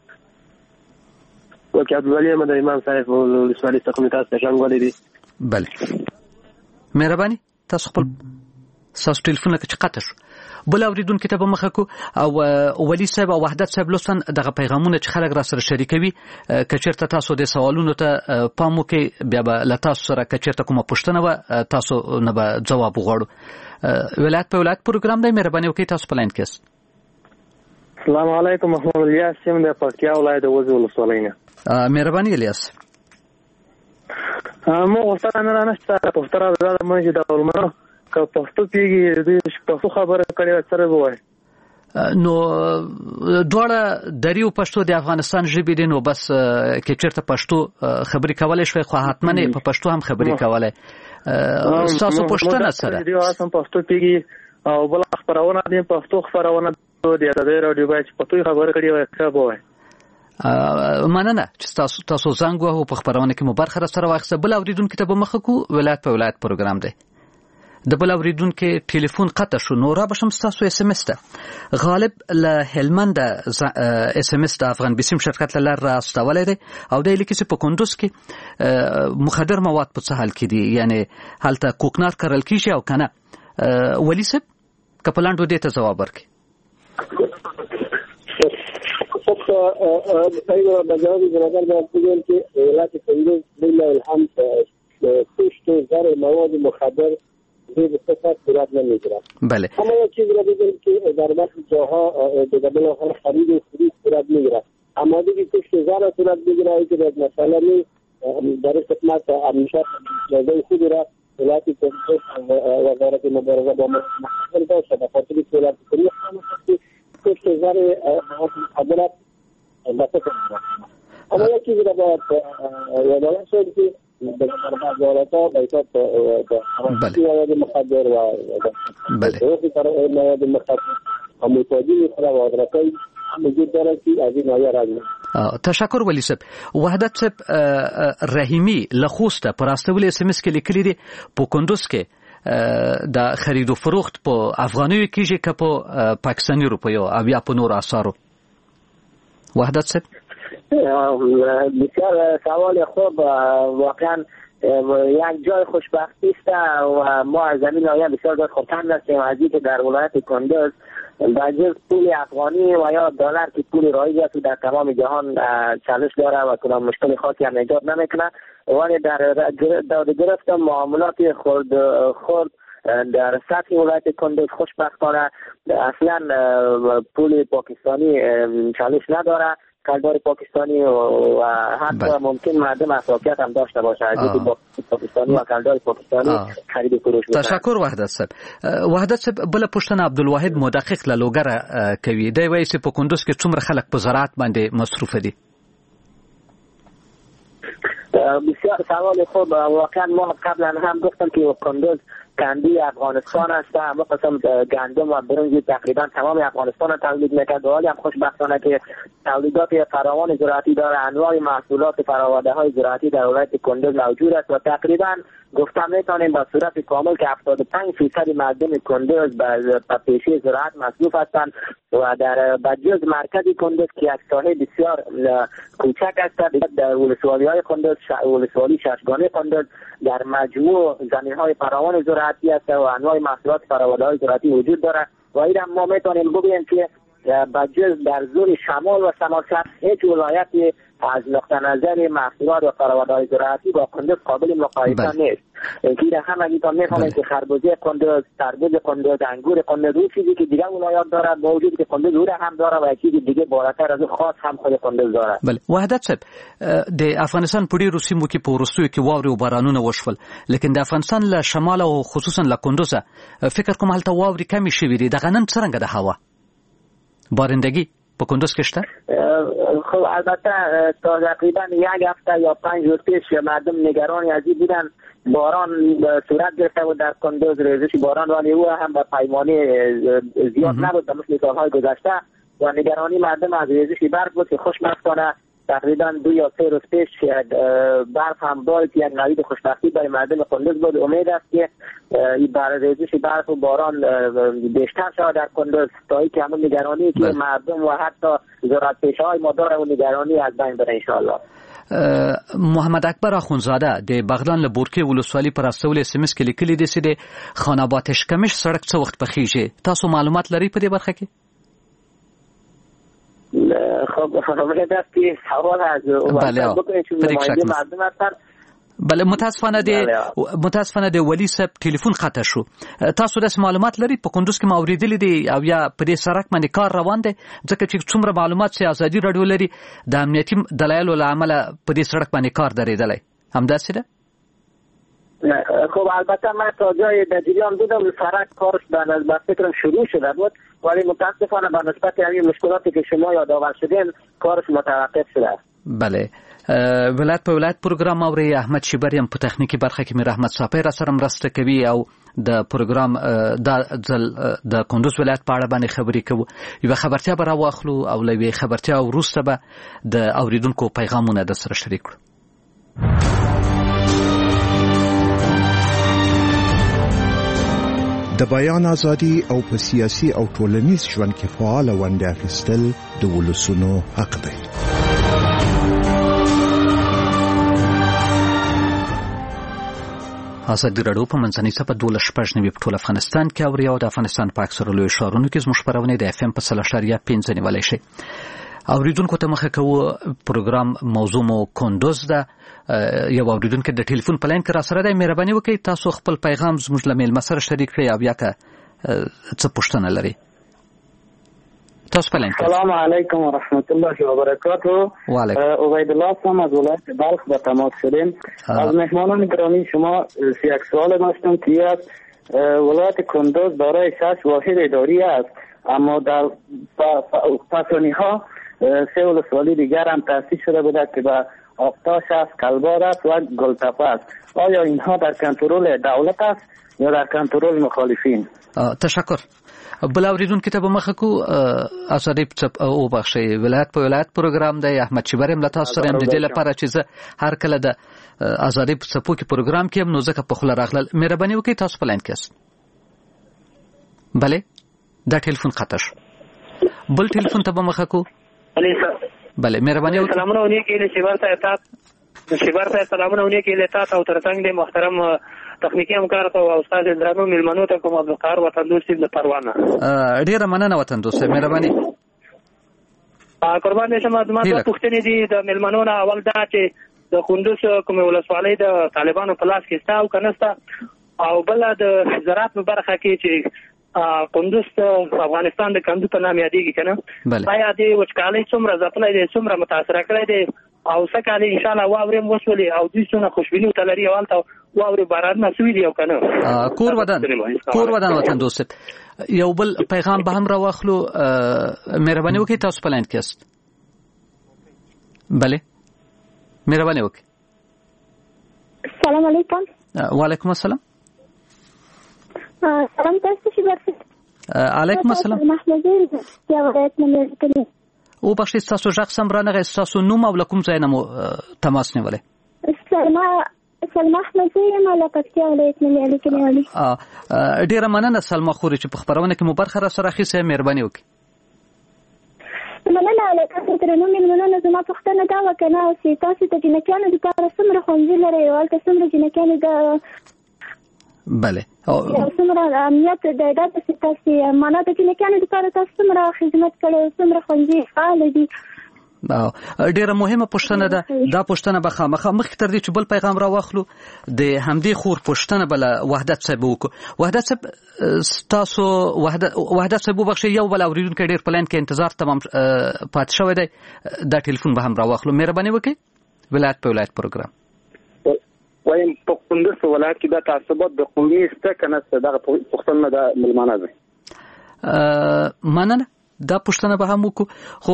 وکړه عبدالولی احمد امام صاحب ولسوالۍ څخه تاسو ته څنګه ولې دي. بله مهرباني تاسو خپل تاسو ټلیفون کې قطع شو بل اوریدونکو ته به مخه کو او ولی صاحب او وحدت صاحب لوستن دغه پیغامونه چې خلک را سره شریکوي کچیرته تاسو د سوالونو ته پام وکړئ بیا به له تاسو سره کچیرته کومه پوښتنه و تاسو نه به جواب وغواړو. ولایت په ولایت پروګرام دی. مهرباني وکړئ تاسو په لاین کې است. السلام علیکم محمد الیاس سیم د پکتیا ولایت د وزیر ولسوالۍ نه. مهرباني الیاس. مو غوښتنه نه نشته پښتو زړه مې د علماء که پښتو پیږي د پښتو خبره کړي سره وای نو دواړه دریو پښتو د افغانستان ژبې دي نو بس کې چیرته پښتو خبرې کولای شوي خو حتما په پښتو هم خبرې کولای. تاسو پښتنه سره دی اوسم پښتو پیږي او بل خبرونه دي پښتو خبرونه د رادیو باندې پښتو خبره کړي وای ښه وای. مننه چې تاسو زنګ وهو په خبرونه کې مو برخه سره واخیسته. بل اوریدونکو ته به مخه کو ولایت په ولایت پروګرام دی. د بل اوریدونکو ټلیفون قطع شو نو را بشم تاسو اس ام اس ته غالب له هلمند اس ام اس د افغان بسیم شرکت له لار راستولې دی او د لیکي په کندوز کې مخدر مواد په څه حال کې دي یعنی حالته کوکنار کرل کیږي او کنه. ولی صاحب کپلاندو دې ته جواب ورکړي. ايوه بجاوب بنظر بقول که ولایت کندوز بالله الحمد کشت زر مواد مخدر به صورت صورت نمیگیرد. بله. اما یک چیز را بگم که در بعضی جاها به دلیل خرید و فروش صورت میگیرد. اما دیگه کشت زر صورت بگیره که یک مسئله می در قسمت همیشه جزای خود را ولایت کندوز وزارت مبارزه با مخدر داشته به خاطر ولایت کندوز کشت زر مخدرات اما یک چیزی را باید یادآور شد که در ها بیشتر مواد مخدر و مواد مخدر و متواجد خود و ادرکای وجود دارد که از این آیه راجع. تشکر ولی صاحب. وحدت صاحب رحیمی لخوسته پر استول اس ام اس کې لیکلي دي په کندوز کې د خرید او فروخت په افغانیو کېږي که په پاکستاني روپیو او یا په نور اسعارو. وحدت صاحب بسیار سوال خوب واقعا یک جای خوشبختی است و ما از زمین آیا بسیار زیاد خرسند هستیم از اینکه در ولایت کندوز با جز پول افغانی و یا دلار که پول رایج است در تمام جهان چالش داره و کدام مشکل خاصی هم ایجاد نمیکنه ولی در داده گرفت معاملات خرد در سطح ولایت کندوز خوشبختانه اصلا پول پاکستانی چالش نداره. کلدار پاکستانی و حتی ممکن مردم اساسیت هم داشته باشه از پاکستانی و کلدار پاکستانی خرید و فروش بکنه. تشکر وحدت صاحب. وحدت صاحب بل پښتنه عبدالواحد مدقق له لوګره کوي دی وایي چې په کندوز کې څومره خلک په زراعت باندې مصروف دي. بسیار سوال خوب. واقعا ما قبلا هم گفتم که کندوز کندی افغانستان است. اما قسم گندم و برنج تقریبا تمام افغانستان تولید میکرد و حالی هم خوشبختانه که تولیدات فراوان زراعتی داره. انواع محصولات فراورده های زراعتی در ولایت کندوز موجود است و تقریبا گفتم میتونیم با صورت کامل که 75% مردم کندوز به پیشه زراعت مصروف هستند و در بجز مرکز کندوز که یک ساحه بسیار کوچک است در ولسوالی های کندوز، ولسوالی ششگانه کندوز در مجموع زمین های فراوان زراعتی است و انواع محصولات فراورده های زراعتی وجود داره و این ما میتونیم بگوییم که بجز در زون شمال و شمال شرق هیچ ولایتی از نقطه نظر محصولات و فراورده‌های زراعتی با کندوز قابل مقایسه نیست. اینکه همگیتان می‌فهمید که خربوزه کندوز، تربوز کندوز، انگور کندوز اون چیزی که دیگه ولایات داره با وجود که کندوز او هم داره و چیزی دیگه بالاتر از خاص هم خود کندوز داره. بله وحدت صاحب د افغانستان په ډیرو سیمو کې په وروستیو کې واورې او بارانونه وشول لیکن د افغانستان له شمال او خصوصا له کندوز فکر کوم هلته واورې کمی شوې دي. دغه نن څرنګه د هوا بارندگی په کندوز کې شته؟ خب البته تا تقریبا یک هفته یا 5 روز پیش مردم نگران از این بودن باران صورت گرفته بود در کندوز، ریزش باران، ولی او هم به پیمانه زیاد نبود مثل سالهای گذشته و نگرانی مردم از ریزش برف بود که خوشبختانه تقریبا 2 یا 3 روز پیش برف هم بارید یک نوید خوشبختی برای مردم کندوز بود. امید است که برای ریزش برف و باران بیشتر شود در کندوز تا اینکه همون نگرانی که مردم و حتی زراعتپیشه‌های ما داره و نگرانی از بین بره انشاءالله. محمد اکبر اخونزاده د بغلان له بورکې ولسوالۍ پر استول SMS کې لیکلي دي چې د خاناباد اشکمش سړک څه وخت پخیږي. تاسو معلومات لرئ په دې برخه کې؟ خب امید است که سوال از بکنید چون نماینده مردم هستن. بله متاسفانه د ولی صاحب ټلیفون قطع شو. تاسو د معلومات لرئ په کندوز کې ما اوریدلې دي او یا په دې سړک باندې کار روان دی ځکه چې څومره معلومات چې ازادي رادیو لري د امنیتي دلایلو له امله په دې سړک باندې کار درېدلی همداسې ده؟ خب البته من تا جای در جریان بودم سرک کارش به فکرم شروع شده بود ولی متاسفانه به نسبت همین مشکلاتی که شما یادآور شدین کارش متوقف شده. بله ولایت په ولایت پروګرام اوري احمد شیبریم په تخنیکی برخه کې میر احمد صاپی را سره مرسته کوي او د پروګرام د کندوز ولایت په اړه باندې خبرې کوو. یو خبرتیا به راواخلو او لوي خبرتیا وروسته به د اوریدونکو پیغامونه د سره شریک کړو. د بیان ازادي او په سیاسي او ټولنیز ژوند کې فعال ونډه اخیستل د ولسونو حق دی. ازادي راډیو په منځنۍ صفحه 12 په ټول افغانستان کې او د افغانستان په اکثره لوی ښارونو کې زموږ خبرونه د FM په 3.5 نیولای شي. اوریدونکو ته مخه کوو پروګرام موضوع مو کندوز ده. یو اوریدونکو د ټلیفون په لاین کې را سره دی. مهرباني وکړئ تاسو خپل پیغام زموږ له میلمه سره شریک کړئ او یا که څه پوښتنه لرئ. تاسو په لاین کې. السلام علیکم و رحمت الله و برکاته. عبید الله هستم از ولایت بلخ به تماس شدیم. از مهمانان گرامی شما یک سوال داشتم که از ولایت کندوز دارای 6 واحد اداری است اما در پسانی ها 3 ولسوالی دیگر هم تأسیس شده بوده که به آفتاش است، کلبار است و گلتپه است. آیا اینها در کنترل دولت است یا در کنترل مخالفین؟ تشکر. بل اوریدونکو ته به مخه کو ازادي او بخشي ولایت په ولایت پروګرام دی. احمد شیبریم له تاسو سره د دې لپاره چې هر کله د ازادي په څپو کې پروګرام کې نو ځکه په خله راغلل. مهرباني وکړئ تاسو په لاین کې است. بله دا ټلیفون قطع شو. بل ټلیفون ته به مخه کو. بله مهرباني وکړئ. سلامونه ونیکې له شیبر ته سلامونه ونیکې له تاسو او ترڅنګ د محترم تخنیکی همکار ته او استاد درانو ملمنو ته کوم عبدالقهار وطن دوست د پروانه. ډیره مننه وطن دوست. مهرباني. قربان دې شمه زما د پښتنې دي د ملمنو نه اول دا چې د کندوز کوم ولسوالۍ د طالبانو په لاس کې ستا او کنهستا او بل د زراعت په برخه کې چې کندوز افغانستان د کندو په نام یادېږي کنه آیا د وچکالۍ څومره ځپلې دي څومره متاثر کړی دی او سکهاله ان شاء الله واورم وسولې او دوی څونه خوشبینی وتلري والته واوري باران نسوي دی او کنه کور ودان وطن دوست یو بل پیغام به هم راوخلو مهرباني وکړئ تاسو په لاین کې است بله مهرباني وکړئ السلام علیکم وعلیکم السلام سلام تاسو شي ورته علیکم السلام محمدین یا ولایت نه کړی او بخښي تاسو ځخ سم رانغه تاسو نوم او لکم ځای نه تماس نیولې سلمى احمد زیم له پکتیا ولایت نه لیکنه ولې ډیره مننه سلمى خوري چې په خبرونه کې مو برخه را سره خېسه مهرباني وکړئ مننه له تاسو تر نو مننه زما پښتنه دا وکنه چې تاسو ته جنکانو د لپاره څومره خوندې لري او تاسو څومره جنکانو د بله څومره امنیت د داسې تاسو معنا د جنکانو د لپاره تاسو څومره خدمت کړي څومره خوندې فعال دي ډیره مهمه پوښتنه ده دا پوښتنه به خامخا مخکې تر دې چې بل پیغام را واخلو د همدې خور پوښتنه بل وحدت صاحب وکړو وحدت صاحب تاسو وحدت صاحب وبخښئ یو بل اوریدونکو ډیر پلان کې انتظار تمام پات شوی دی دا ټلیفون به هم را واخلو مهرباني وکړئ ولایت په ولایت پروګرام وایم په کندوز ولایت کې د تعصبات د قومي استکنه دغه پوښتنه د ملمانه ده مننه دا پوښتنه به هم وکړو خو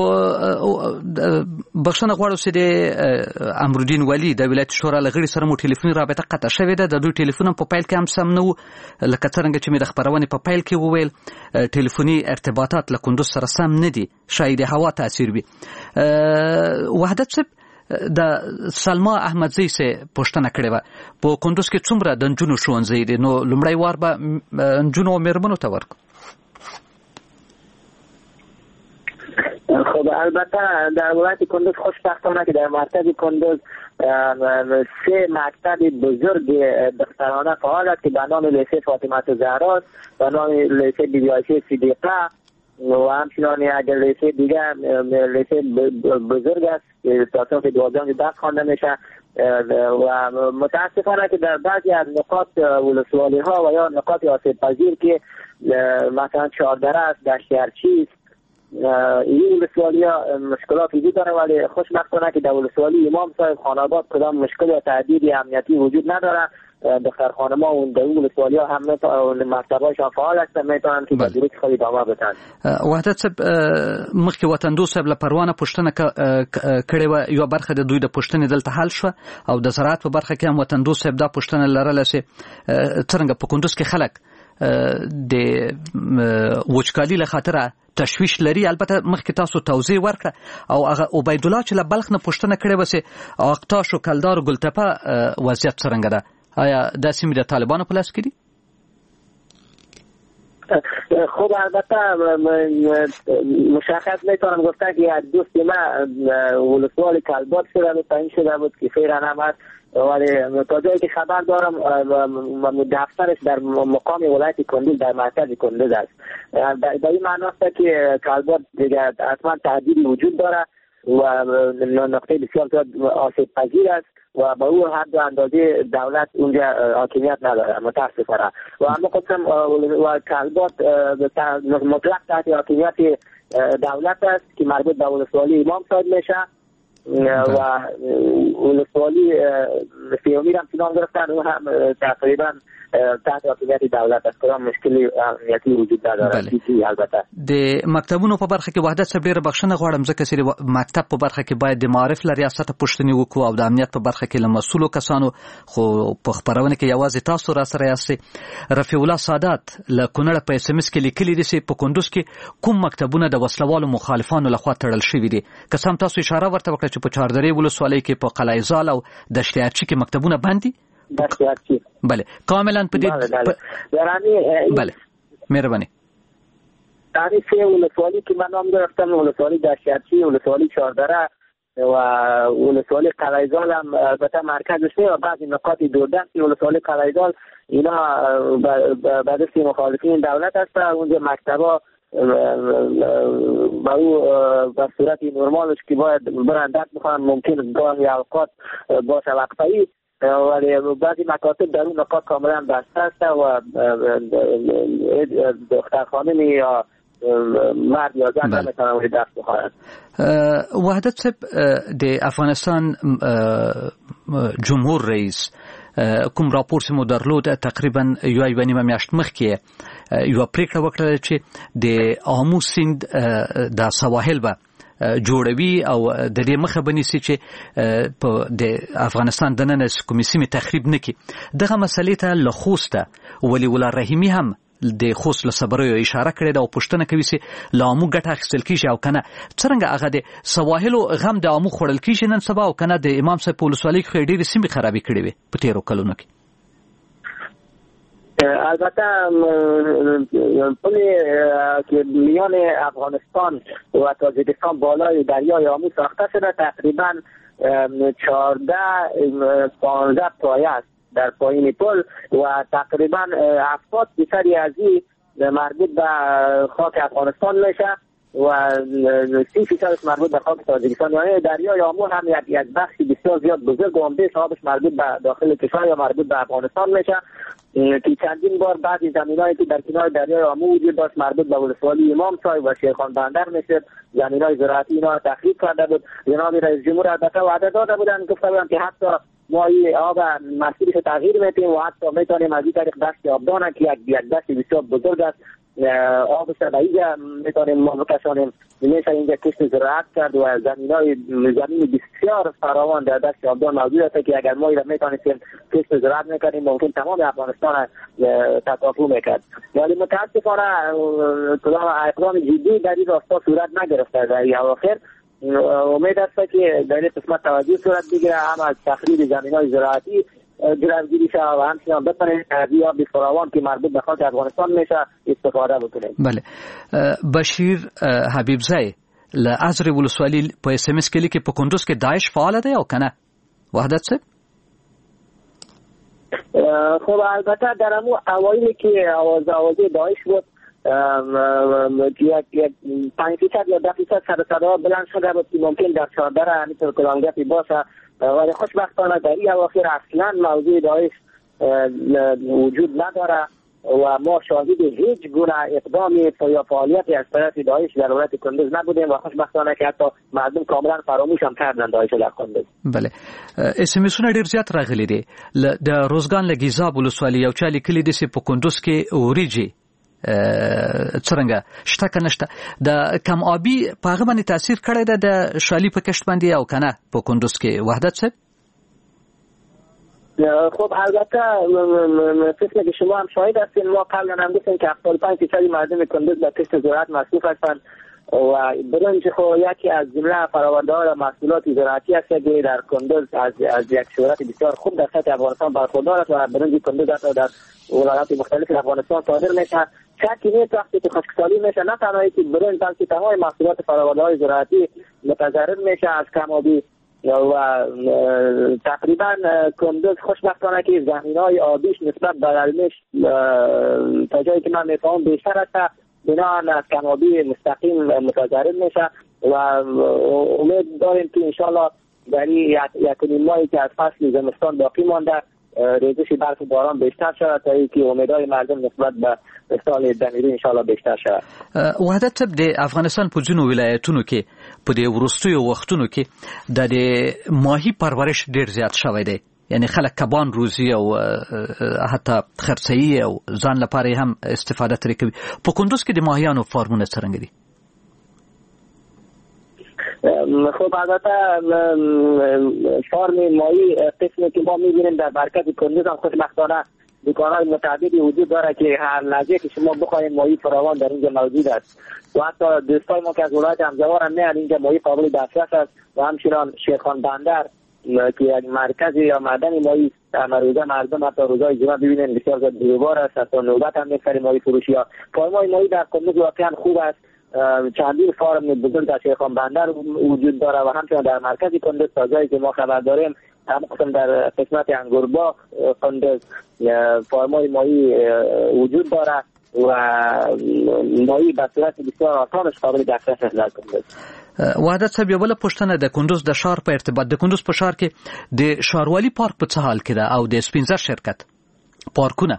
بخښنه غواړو چې د امرالدین ولی د ولایت شورا لغړي سره مو ټلیفوني رابطه قطع شوې ده د دوی ټلیفون په پیل کې هم سم نه وو لکه څنګه چې مې د خبرونه په پیل کې وویل ټلیفوني ارتباطات له کندوز سره سم نه دي شاید هوا تاثیر وي وحدت صاحب د سلمى احمدزی سے پوښتنه کړې و په کندوز کې څومره د نجونو ښوونځي دي نو لومړی وار به نجونو مېرمنو ته ورکو خب البته در ولایت کندوز خوشبختانه که در مرکز کندوز 3 مکتب بزرگ دخترانه فعال است که به نام لیسه فاطمه الزهرا است به نام لیسه بیبی عایشه صدیقه و همچنان یک لیسه دیگه لیسه بزرگ است که تا صف 12 درس خوانده میشه و متاسفانه که در بعضی از نقاط ولسوالی ها و یا نقاط آسیب پذیر که مثلا چهاردره است دشتیارچی است این ولسوالی ها مشکلات وجود داره ولی خوشبختانه که در ولسوالی امام صاحب خاناباد کدام مشکل یا تهدید امنیتی وجود نداره دختر خانم ها اون در ولسوالی ها هم مکتبایشان فعال هستن میتونن که به درست خود ادامه بدن وحدت صاحب مخکې وطن دوست صاحب له پروانه پوښتنه کړې و یو برخه د دوی د پوښتنې دلته حل شو او د زراعت په برخه کې هم وطن دوست صاحب دا پوښتنه لرله چې څنګه په کندوز کې خلک د وچکالي له خاطره تشویش لري البته مخکې تاسو توضیح ورکړه او هغه عبید الله چې له بلخ نه پوښتنه کړې و چې اقتاش او کلدار او ګلتپه وضعیت څنګه ده آیا دا سیمې د طالبانو په لاس کې دي خب البته مشخص میتونم گفتن که از دوست من ولسوال کلبات شده بود تعیین شده بود که فعلا هم هست ولی تا جایی که خبر دارم دفترش در مقام ولایت کندوز در مرکز کندوز است در این معنی است که کلبات دیگه حتما تهدیدی وجود داره و نقطه بسیار آسیب پذیر است و با او حد و اندازه دولت اونجا حاکمیت نداره متاسفانه و اما قسم و کلبات مطلق تحت حاکمیت دولت است که مربوط به ولسوالی امام صاحب میشه و ولسوالی سیومیر هم چنان گرفتن و هم تقریبا تحت حاکمیت دولت است کدام مشکلی امنیتی وجود نداره البته د مکتبونو په برخه کې وحدت صاحب ډیره بخښنه غواړم ځکه چې مکتب په برخه کې باید د معارف له ریاست پوښتنې وکړو او د امنیت په برخه کې له مسؤلو کسانو خو په خبرونه کې یوازې تاسو را سره یاستئ رفیع الله سادات له کونړ په اس ام اس کې لیکلي دي چې په کندوز کې کوم مکتبونه د وسلوالو مخالفانو لخوا تړل شوي دي که سم تاسو اشاره ورته وکړه چې په چاردرې ولسوالۍ کې په قلعه زال او دشتیارچی کې مکتبونه بند دي بله کاملا په دې بله مهرباني تعریف ولسوالی که من نام گرفتم ولسوالی دشتیارچی ولسوالی چاردره و ولسوالی قلعه زال هم البته مرکزش نیست و بعضی نقاط دوردست ولسوالی قلعه زال اینا به دست مخالفین دولت هست اونجا مکتبا با او به صورت نرمالش که باید برندت میخوان ممکن گاهی اوقات باشه وقفه‌ای ولی بعضی مکاتب در اون نقاط کاملا بسته است و دختر خانمی یا مرد یا زن نمیتونن ولی درس بخوانند. وحدت صاحب د افغانستان جمهور رئیس کوم راپور چې مو درلود تقریبا یو نیمه میاشت مخکې یو پریکړه وکړه چې د آمو سیند د سواحل به جوړوي او د دې مخه بنیسي چې په د افغانستان دننه کومې سیمې تخریب نکړي. دغه مسلې ته له خوسته ولی الله رحیمی هم د خوست له صبرو اشاره کړې ده او پوښتنه کوي چې له آمو ګټه اخیستل کیږي او کنه څرنګه هغه د سواحلو غم د آمو خوړل کیږي نن سبا او کنه د امام صاحب په ولسوالۍ کې ډېرې سیمې خرابې کړې وي په تیرو کلونو کې. البته پلی که میان افغانستان و تاجیکستان بالای دریای آمو ساخته شده تقریبا 14-15 پایه است در پایین پل و تقریبا 70% از این مربوط به خاک افغانستان میشه و 30% مربوط به خاک تاجیکستان. یعنی دریای آمو هم یک بخش بسیار زیاد بزرگ و عمده آبش مربوط به داخل کشور یا مربوط به افغانستان میشه که چندین بار بعضی زمینایی که در کنار دریای آمو وجود داشت مربوط به ولسوالی امام صاحب و شیخان بندر میشد زمینای زراعتی اینا تخریب کرده بود. جناب رئیس جمهور البته وعده داده بودن گفته بودن که حتی ما این آب مسیرش تغییر میتیم و حتی میتونیم از این طریق دشت آبدانه که یک دشت بسیار بزرگ است آبش را به اینجا میتونیم ما بکشانیم میشه اینجا کشت زراعت کرد و زمین بسیار فراوان در دشت آبدان موجود است که اگر ما این را میتونیم کشت زراعت میکنیم ممکن تمام افغانستان تکافو میکرد. ولی متاسفانه اقدام جدی در این راستا صورت نگرفته در این اواخر. امید است که در این قسمت توجه صورت بگیره هم از تخریب زمین‌های زراعتی جلوگیری شود و همچنین بتونیم از آب فراوان که مربوط به خاک افغانستان میشه استفاده بکنیم. بله. بشیر حبیبزی له ازری ولسوالی په اس ام اس کې لیکي په کندوز کې داعش فعال دی او کنه وحدت صاحب؟ خب البته در همون اوایلی که آوازه داعش بود یک 5% یا 10% صداها بلند شده بود که ممکن در چادر همینطور کلانگفی باشه ولی خوشبختانه در این اواخر اصلا موضوع داعش وجود نداره و ما شاهد هیچ گونه اقدامی یا فعالیتی از طرف داعش در ولایت کندوز نبودیم و خوشبختانه که حتی مردم کاملا فراموش هم کردن داعش در کندوز. بله. اس ام اسونه ډیر زیات راغلي دي د روزګان لګیزاب ولسوالۍ یو چا لیکلي دي چې په کندوز کې اوریجي څرنګه شته کنه شته د کم آبی په هغه باندې تاثیر کړی ده د شالي په کشت باندې او کنه په کندوز کې وحدت صاحب؟ خب البته قسم که شما هم شاهد هستین ما قبلا هم گفتیم که 75% مردم کندوز به کشت زراعت مصروف هستند و برنج خو یکی از جمله فرآورده‌های محصولات زراعتی است که در کندوز از یک شهرت بسیار خوب در سطح افغانستان برخوردار است و برنج کندوز حتی در ولایات مختلف افغانستان صادر میشه. شکی نیست وقتی که خشکسالی میشه نه تنها که برنج بلکه تمام محصولات فرآورده‌های زراعتی متضرر میشه از کم‌آبی و تقریبا کندوز خوشبختانه که زمین‌های آبیش نسبت به علمش تا جایی که من میفهمم بیشتر است بنابراین از کم‌آبی مستقیم متضرر میشه و امید داریم که انشالله در یک ماهی که از فصل زمستان باقی مانده ریزش برف و باران بیشتر شود تا اینکه امیدهای مردم نسبت به سال دمیری انشالله بیشتر شود. وحدت صاحب د افغانستان په ځینو ولایتونو کې په دې وروستیو وختونو کې د ماهی پرورش ډیر زیات شوی دی یعنی خلک کبان روزي او حتی خرڅوي او ځان لپاره هم استفاده ترې کوي. په کندوز کې د ماهیانو فارمونه څرنګه دي؟ خب البته فارم ماهی قسمی که ما میبینیم در مرکز کندوز هم خوشبختانه دکان‌های متعددی وجود داره که هر لحظه که شما بخواید ماهی فراوان در اینجا موجود است و حتی دوستای ما که از ولایت همزوار هم میان اینجا ماهی قابل دسترس است و همچنان شیخان بندر که یک مرکز یا معدن ماهی در روزه مردم حتی روزهای جمعه ببینید بسیار زیاد بیروبار است حتی نوبت هم می‌خریم ماهی فروشی ها. فارم‌های ماهی در کندوز واقعا خوب است. چندین فارم بزرگ در شیخان بندر وجود داره و همچنین در مرکز کندوز تا جایی که ما خبر داریم هم قسم در قسمت انگوربا کندوز فارم‌های ماهی وجود داره و ماهی به صورت بسیار آسانش قابل دسترس است در کندوز. وحدت صاحب یو بل پوښتنه د کندوز د ښار په ارتباط د کندوز په ښار کې د ښاروالي پارک په څه حال کې ده او د سپینزر شرکت پارکونه؟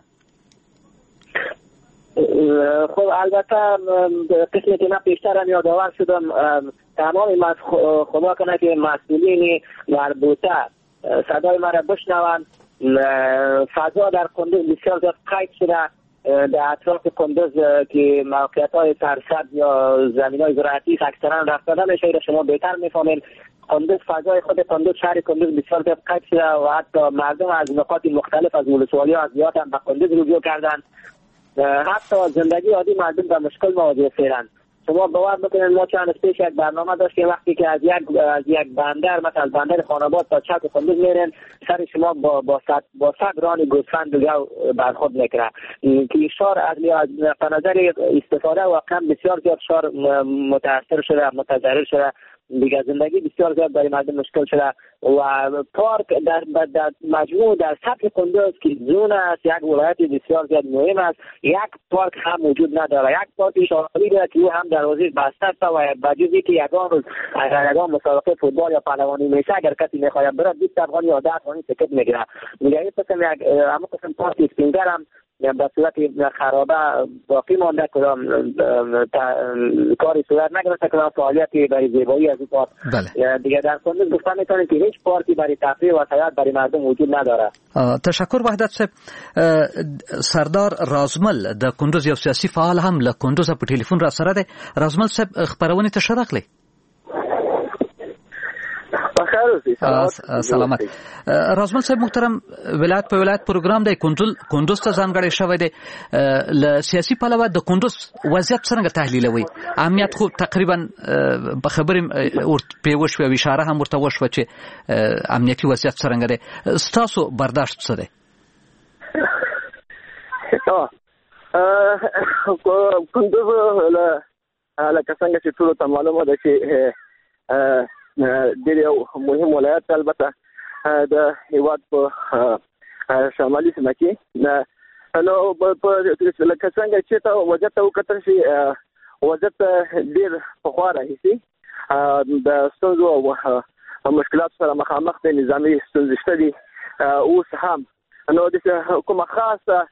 خب البته قسمی که من پیشترم یادآور شدم تمام خدا کنه که مسئولین مربوطه صدای مرا بشنوند. فضا در کندوز بسیار زیاد قید شده. در اطراف کندوز که موقعیت‌های سرسبز یا زمین‌های زراعتی اکثرا رفتن نمیشه، شما بهتر می‌فهمید. کندوز فضای خود کندوز، شهر کندوز بسیار زیاد قید شده و حتی مردم از نقاط مختلف از ولسوالی‌ها از دیهات هم به کندوز رجوع کردند. حتی زندگی عادی مردم به مشکل مواجه هستند. شما باور بکنید ما چند روز پیش یک برنامه داشتیم وقتی که از یک بندر مثلا بندر خاناباد تا چک کندوز میرن سر شما با صد ران گوسفند دیگه برخورد میکنه که شهر از نظر استفاده واقعا بسیار زیاد شهر متاثر شده، متضرر شده. دیگه زندگی بسیار زیاد برای مردم مشکل شده و پارک در مجموع در سطح کندوز که زون است، یک ولایت بسیار زیاد مهم است، یک پارک هم وجود نداره. یک پارک شاغلی داره که او هم دروازه بسته است و بجز اینکه یگان روز اگر یگان مسابقه فوتبال یا پهلوانی میشه اگر کسی میخواد بره 20 افغانی یا 10 افغانی تیکت میگیره. میگه این قسم پارک اسپینگر هم به صورت خرابه باقی مانده، کدام کاری صورت نگرفته، کدام فعالیتی برای زیبایی از این پارک. دیگه در کندوز گفتن میتونیم که هیچ پارکی برای تفریح و سیاحت برای مردم وجود نداره. تشکر وحدت صاحب. سردار رازمل د کندوز یو سیاسي فعال هم له کندوز په ټلیفون را سره دی. رازمل صاحب خبرونه ته ښه راغلی. سلامت. رازمل صاحب محترم، ولایت په ولایت پروګرام دی کندوز ته ځانګړی شوی دی. له سیاسي پلوه د کندوز وضعیت څنګه تحلیلوي؟ امنیت خو تقریبا په خبرې پرې وشوه، اشاره هم ورته وشوه چې امنیتي وضعیت څنګه دی. ستاسو برداشت څه دی؟ کندوز لکه څنګه چې ټولو ته معلومه ده چې ډېر یو مهم ولایت البته د هیواد په شمالي سیمه کې. نو لکه څنګه چې ته وضعیت ته وکتل شي، وضعیت ډېر پخوا راهیسې د ستونزو او مشکلاتو سره مخامخ دی، نظامي ستونزې شته دي اوس هم. نو د کومه خاصه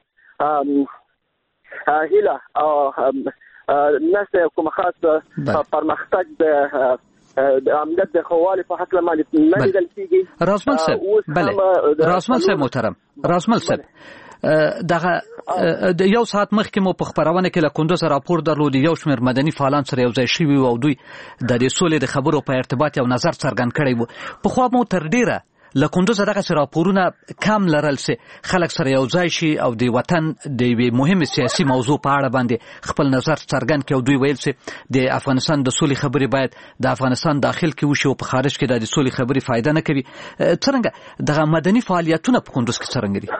هیله او نشته، کومه خاصه پرمختګ د امنیت د خوالي په حق لمالي نه لیدل کېږي. رازمل صاحب، بله رازمل صاحب محترم، رازمل صاحب دغه د یو ساعت مخکې مو په خبرونه کې له کندوز راپور درلود یو شمېر مدني فعالان سره یو ځای شوي او دوی د دې سولې د خبرو په ارتباط یو نظر څرګند کړی وو. پخوا مو تر ډیره له کندوز دغه راپورونه کم لرل سي خلک سره یو ځای شي او د وطن د یوې مهمه سیاسي موضوع په اړه باندې خپل نظر څرګند کړي او دوی ویل سي د افغانستان د سولې خبرې باید د افغانستان داخل کې وشي او په خارج کې د سولې خبرې فائدہ نه کوي. څنګه دغه مدني فعالیتونه په کندوز کې څنګه دي؟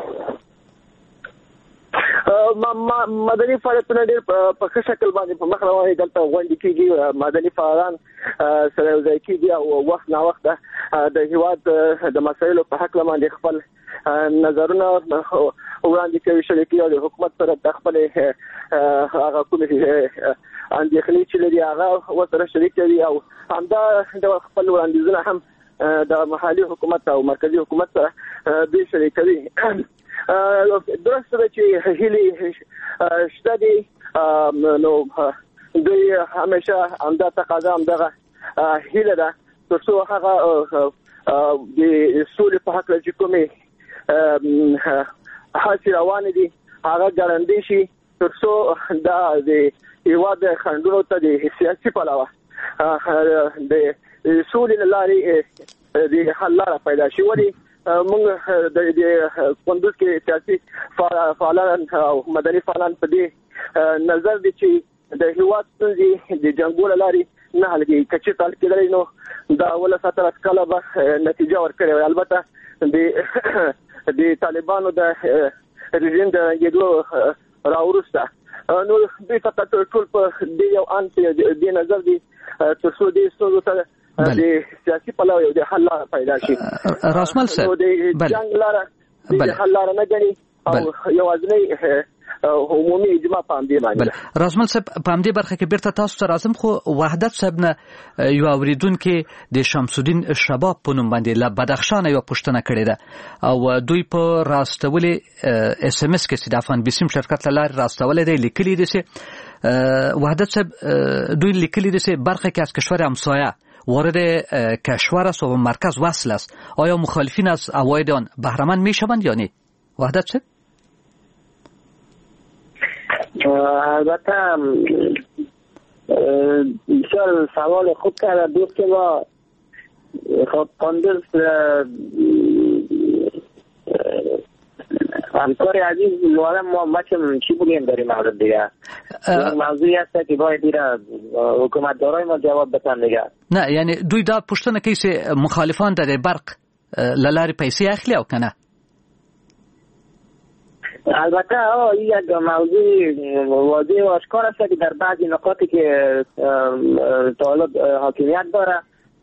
مدني فعالیتونه ډېر په ښه شکل باندې په مخ روانې دلته غونډې کېږي، مدني فعالان سره یو ځای کېږي او وخت نا وخت د هیواد د مسایلو په حق باندې خپل نظرونه وړاندې کوي، شریکي او د حکومت سره د خپل هغه کومې اندېښنې چې لري هغه ورسره شریک کوي او همدا د خپل وړاندیزونه هم د محلي حکومت او مرکزي حکومت سره دوی شریکوي. درسته ده چې هیلې شته دي، نو دوی همیشه همدا تقاضا همدغه هیله ده تر څو هغه د سولې په حق چې کومې هڅې روانې دي هغه ګړندۍ شي تر څو دا د هیواد خنډونو ته د سیاسي پلوه د سولې له لارې د حل لاره پیدا شي. ولې موږ د کندوز کې سیاسي فعالان او مدني فعالان په دې نظر دي چې د هیواد ستونزې د جنګونو له لارې نه حل کېږي. که چېرته حل کېدلی نو دا 17 کاله به نتیجه ورکړې وي. البته د طالبانو د رژیم د رنګېدو راوروسته نو دوی فقط ټول په دې یو ان دې نظر دي تر څو دې ستونزو ته د سیاسي پلوه یو د حل لاره پیدا شي. رازمل صاحب، د جنګ لاره د حل لاره نه ګڼي او یوازینی عمومي اجماع په دې باندې. رازمل صاحب په دې برخه کې بیرته تاسو ته راځم، خو وحدت صاحب نه یو اوریدونکو د شمس الدین شباب په نوم باندې له بدخشان یو پوښتنه کړې ده او دوی په راستولې اس ام اس کې چې د افغان بیسیم شرکت لاره راستولې دی لیکلي دي چې وحدت صاحب دوی لیکلي دي چې برخه کې از کشور همسایه وارد کشور است و به مرکز وصل است، آیا مخالفین از عواید آن بهره‌مند میشوند یا نه؟ وحدت صاحب البته بسیار سوال خوب کرده دوست که ما خب کندوز همکار عزیز لوانه ما چی بگیم داریم مورد دیگه موضوعی هست که باید دیره حکومت دارای ما جواب بتن دیگه. نه یعنی دوی دا پشتنه کیسه مخالفان در برق للاری پیسی اخلی او کنه؟ البته این یک موضوع واضح و آشکار است که در بعضی نقاطی که طالب حاکمیت داره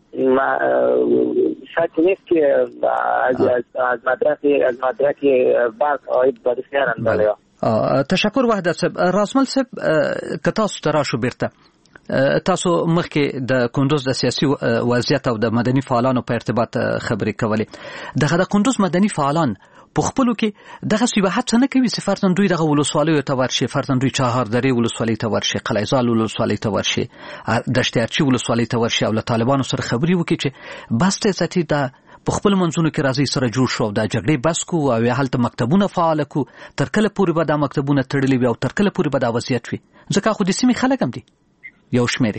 شک نیست که از مدرک برق آید بسیارن. بله تشکر وحدت صاحب. رازمل صاحب که تاسو تراشو بیرته تاسو مخکې د کندوز د سیاسي وضعیت او د مدني فعالانو په ارتباط خبرې کولې. د کندوز مدني فعالان په خپلو کې دغه څه هڅه نه کوي چې فرضاً دوی دغه ولسوالیو ته ورشي، فرضاً دوی چهاردرې ولسوالۍ ته ورشي، قلعه‌زال ولسوالۍ ته ورشي، دشتیارچي ولسوالۍ ته ورشي او له طالبانو سره خبرې وکړي چې بس ته ځتي د په خپل منځونو کې راځي سره جوړ شو د جګړې بس کو او هلته مکتبونه فعال کو، تر کله پورې به دا مکتبونه تړلي وي او تر کله پورې به دا وضعیت وي؟ ځکه خو د سیمې خلک هم دي یو شمېر.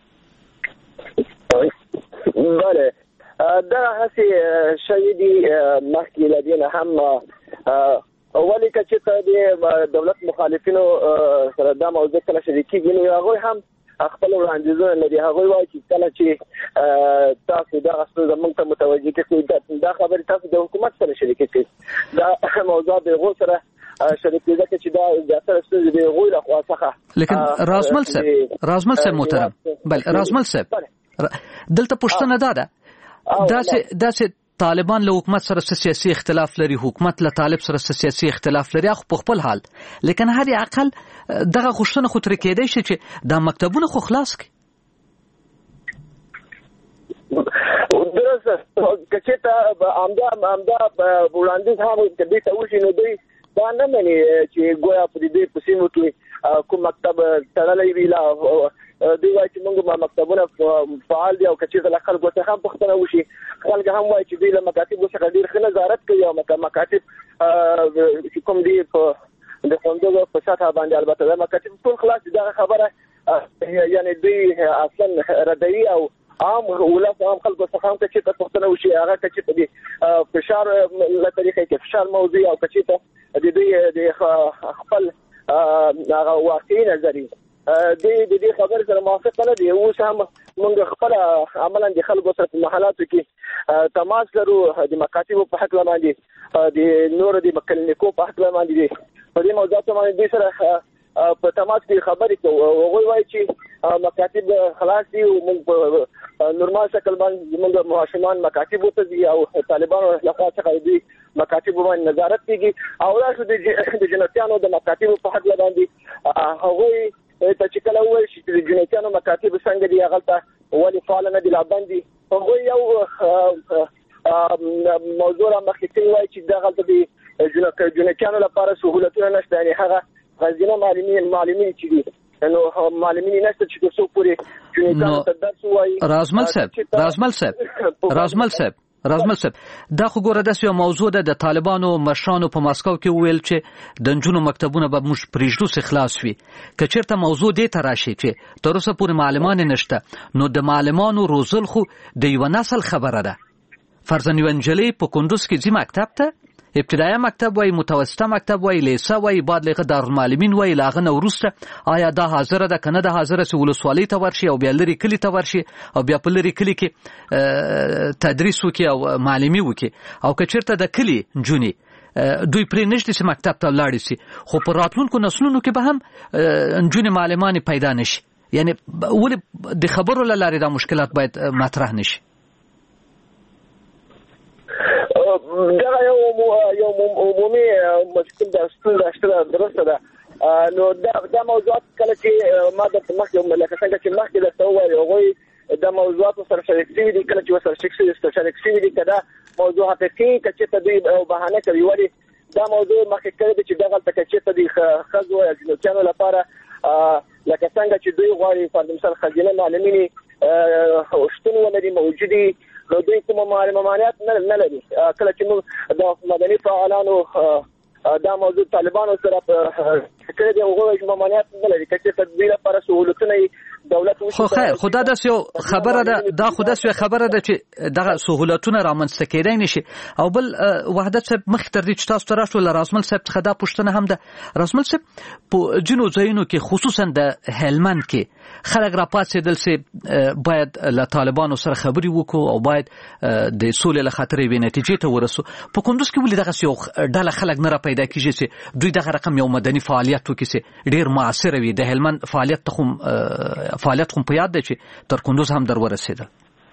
بله دا هسې شوي دي مخکې له دې نه هم ولې که چېرته د دولت مخالفینو سره دا موضوع کله شریکېږي نو هغوی هم خپل وړاندیزونه لري. هغوی وایي چې کله چې تاسو دغه ستونزه موږ ته متوجه کړئ دا خبرې تاسو د حکومت سره شریکې کړئ. دا موضوع د هغو سره شریکې ده چې دا زیاتره ستونزې د هغوی له خوا څخه. لیکن رازمل صاحب محترم، بله رازمل صاحب دلته پوښتنه دا ده داسې طالبان له حکومت سره سیاسي اختلاف لري، حکومت له طالب سره سیاسي اختلاف لري خو په خپل حال، لیکن هر عقل دغه غوښتنه خو تر کېدای شي چې دا مکتبونه خو خلاص کړي. درسته که چېرته همدا وړاندیز هم دې ته وشي نو دوی دا نه مني چې ګویا په دې په سیمو کې کوم مکتب تړلی وي. دوی وایي چې موږ مکتبونه فعال دي او که چېرته له خلکو څخه هم پوښتنه وشي، خلک هم وایي چې دوی له مکاتبو څخه ډېر ښه نظارت کوي او مکاتب چې کوم دي د کندوز په سطحه باندې البته دا مکاتب ټول خلاص دي. دغه خبره یعنې دوی اصلا ردوي او عام ولس عام خلکو څخه هم که چېرته پوښتنه وشي هغه که چېرته د فشار له طریقې کې فشار موضوع او که چېرته د دوی د خپل هغه واقعي نظري د دې خبرې سره موافق نه دي. اوس هم موږ خپل عملاً د خلکو سره په محلاتو کې تماس لرو، د مکاتبو په حق باندې د نور د کلینیکو په حق باندې په دې موضوعاتو باندې دوی سره په تماس کې خبرې کوو. هغوی وایي چې مکاتب خلاص دي او موږ په نورمال شکل باندې موږ ماشومان مکاتبو ته ځي او طالبانو لخوا څخه دوی مکاتبو باندې نظارت کېږي او دا شو د جنتیانو د مکاتبو په حق باندې هغوی ته چې کله وویل شي چې د جنتیانو مکاتب څنګه دي هغلته ولې فعال نه دي لا بند دي، هغوی یو موضوع را مخکې کړی وایي چې دغلته د جنتیانو لپاره سهولتونه نشته، یعنې هغه غزینه معلمین چې دي نو معلمین نشته چې څو پورې جنتیانو ته درس ووایي. رازمل صاحب دا خو ګوره داسې یو موضوع ده د طالبانو مشرانو په ماسکو کې وویل چې د نجونو مکتبونه به موږ پرېږدو چې خلاص وي. که چېرته موضوع دې ته راشي چې تر اوسه پورې معلمان نشته نو د معلمانو روزل خو د یوه نسل خبره ده. فرضاً یوه نجلۍ په کندوز کې ځي مکتب ته، ابتدایي مکتب وای، متوسطه مکتب وای، لیسه وای، بعد لغه دارالمعلمین وای، لاغه نو وروسته آیا دا حاضر ده کنه دا حاضر چې ولسوالۍ ته ورشي او بیا لري کلی ته ورشي او بیا په لري کلی کې تدریس وکي او معلمي وکي او که چیرته د کلی جونی دوی پرې نشته چې مکتب ته لاړ شي، خو په راتلونکو نسلونو کې به هم جونی معلمان پیدا نشي. یعنی ولې د خبرو لاره دا مشکلات باید مطرح نشي. دا یو عمومي مشکل د ستونزه شته درسته ده نو دا موضوعات کله چې ما د مخکې لکه څنګه چې مخکې درته وویل هغوی د موضوعاتو سره شریک شوي دي کله چې ورسره شریک شوي دي که دا موضوع حقیقي که چېرته دوی بهانه کوي ولې دا موضوع مخکې کړی دی چې دغلته که چېرته دوی ښځو یا جنوکیانو لپاره لکه څنګه چې دوی غواړي فرض مثال ښځینه معلمینې شتون ولري موجودي نو دوی کومه ممانعت نه لري کله چې موږ د مدني فعالانو دا موضوع طالبانو سره کړی دی هغوی ممانعت نه لري که چېرته دوی لپاره سهولتونه دولت خو خیر خو دا داسې یو خبره ده دا خو داسې یو خبره ده چې دغه سهولتونه رامنځته کېدای نه شي او بل وحدت صاحب مخکې تر دې چې تاسو ته راشو له راسمل صاحب څخه دا پوښتنه هم ده راسمل صاحب په ځینو ځایونو کې خصوصا د هلمند کې خلک راپاڅېدل چې باید له طالبانو سره خبرې وکړو او باید د سولې له خاطرې یوې نتیجې ته ورسو په کندوز کې ولې دغسې یو ډله خلک نه راپیدا کېږي چې دوی دغه رقم یو مدني فعالیت وکړي چې ډېر مؤثره وي د هلمند فعالیت خو په یاد دی چې تر کندوز هم در ورسېدل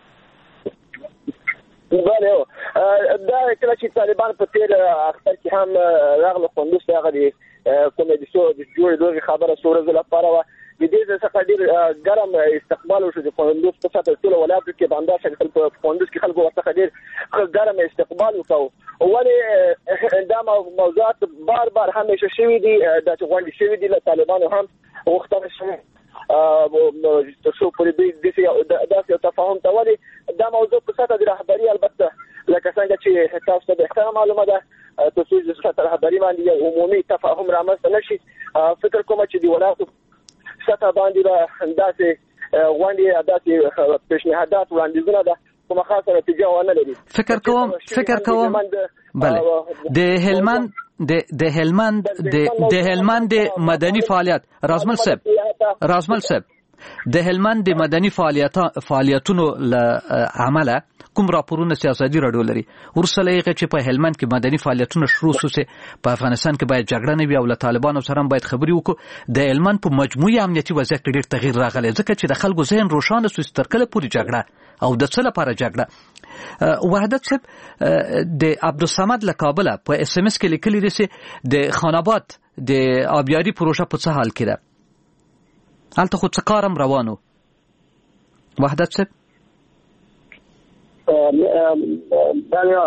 بله دا کله چې طالبان په تېر اختر کې هم راغله کندوز ته هغه د کومې د جوړېدو خبره څو ورځې لپاره وه د دې څخه ډېر ګرم استقبال وشو د کندوز په سطحه ټوله ولایتو کې په همداسې شکل په کندوز کې خلکو ورڅخه ډېر ګرم استقبال وکړو ولې دا موضوعات بار بار همیشه شوي دي دا چې غونډې شوي دي له طالبانو هم غوښتنه شوې تر څو پورې دوی داسې یو تفاهم ته ولې دا موضوع په سطحه د رهبري البته لکه څنګه چې تاسو ته بهتره معلومه ده تر څو د سطحه رهبري باندې یو عمومي تفاهم رامنځته نه شي فکر کوم چې د ولایتو سطحه باندې به داسې غونډې داسې پیشنهادات وړاندیزونه ده کومه خاصه نتیجه ونه لري فکر کوم بله د هلمند مدني فعالیت رازمل صاحب د هلمند د مدني فعالیتونو له عمله کوم راپورونه سیاسي راډیو لري ورسره یې چې په هلمند کې مدني فعالیتونه شروع شوه په افغانستان کې باید جګړه نه وي او له طالبانو سره باید خبرې وکړو د هلمند په مجموعي امنیتي وضعیت کې ډېر تغییر راغلی ځکه چې د خلکو ذهن روښانه شو چې تر کله پورې جګړه او د څه لپاره جګړه وحدت صاحب د عبدالصمد له کابله په اس ام اس کې لیکلي دي چې د خاناباد د آبیاري پروژه په څه حال کې ده هلته خو څه کار هم روانو وحدت صاحب بله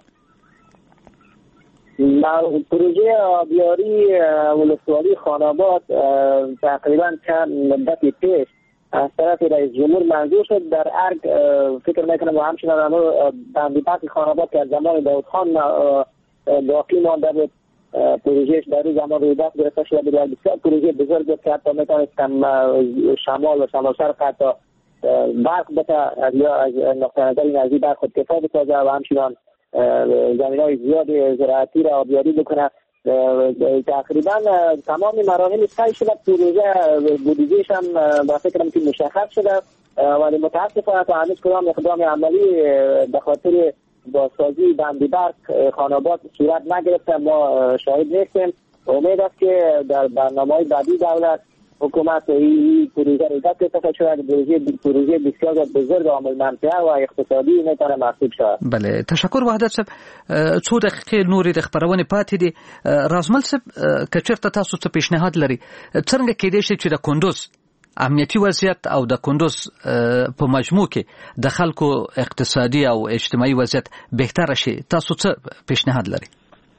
پروژه آبیاری ولسوالی خاناباد تقریبا چند مدتی پیش از طرف رئیس جمهور منظور شد در ارگ فکر میکنم و همچنان بندیپک خاناباد که از زمان داود خان باقی مانده بود پروژهش در روی زمان روی دست گرفته شده بود بسیار پروژه بزرگ بود که حتی میتونست شمال و شمال شرق حتی برق بتا از نقطه نظر نزدیک برق خود کفا بسازه و همچنان زمینهای زیاد زراعتی را آبیاری بکنه تقریبا تمام مراحل طی شده پروژه بودجهش هم با فکرم که مشخص شده ولی متاسفانه تا هنوز کدام اقدام عملی به خاطر بازسازی بندی برق خاناباد صورت نگرفته ما شاهد نیستیم امید است که در برنامه‌های بعدی دولت حکومت این پروژه رو دست گرفته شود پروژه بسیار بزرگ و عامل منفعه و اقتصادی میتونه محسوب شود. بله تشکر وحدت صاحب څو دقیقې نورې د خبرونې پاتې دي رازمل صاحب که چېرته تاسو څه پیشنهاد لري څرنګه کېدای شي چې د کندوز امنیتي وضعیت او د کندوز په مجموع کې د خلکو اقتصادي او اجتماعي وضعیت بهتره شي تاسو څه پیشنهاد لري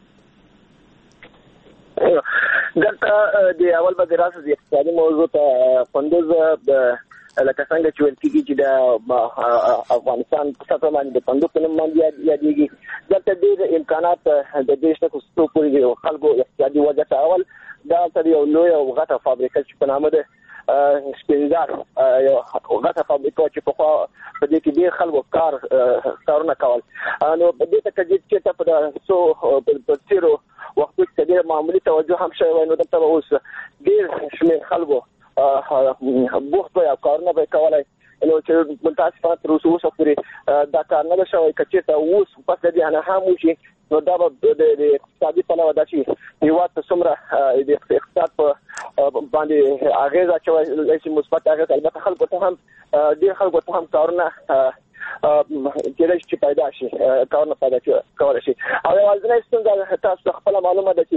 دلته د اول به د راځي اقتصادي موضوع ته کندوز لکه څنګه چې ویل کېږي چې د افغانستان په سطحه باندې د کندوز په نوم باندې یادېږي دلته ډېر امکانات د دې شته خو پورې د خلکو اقتصادي وضعیت اول دلته یو لوی او غټه فابریکه چې په نامه ده سپینزار یو غټه فابریکه چې په دې کې ډېر خلکو کارونه کول نو په دې ته چې ته په تیرو وختو کې ډېر معمولي توجه هم شوی وای نو دلته اوس ډېر شمېر خلکو بوخت یا کارونه به کولای نو چې متاسفانه تر اوسه پورې دا کار نه شوی که چېرته اوس پس د دې نه هم وشي نو دا به د اقتصادي پلوه دا چې هېواد ته څومره د اقتصاد په باندې اغېز اچولی شي مثبت اغېز البته خلکو ته هم ډېر خلکو ته هم کارونه کېدای شي چې پیدا شي کارونه پیدا کولی شي او یوازینۍ ستونزه تاسو ته خپله معلومه ده چې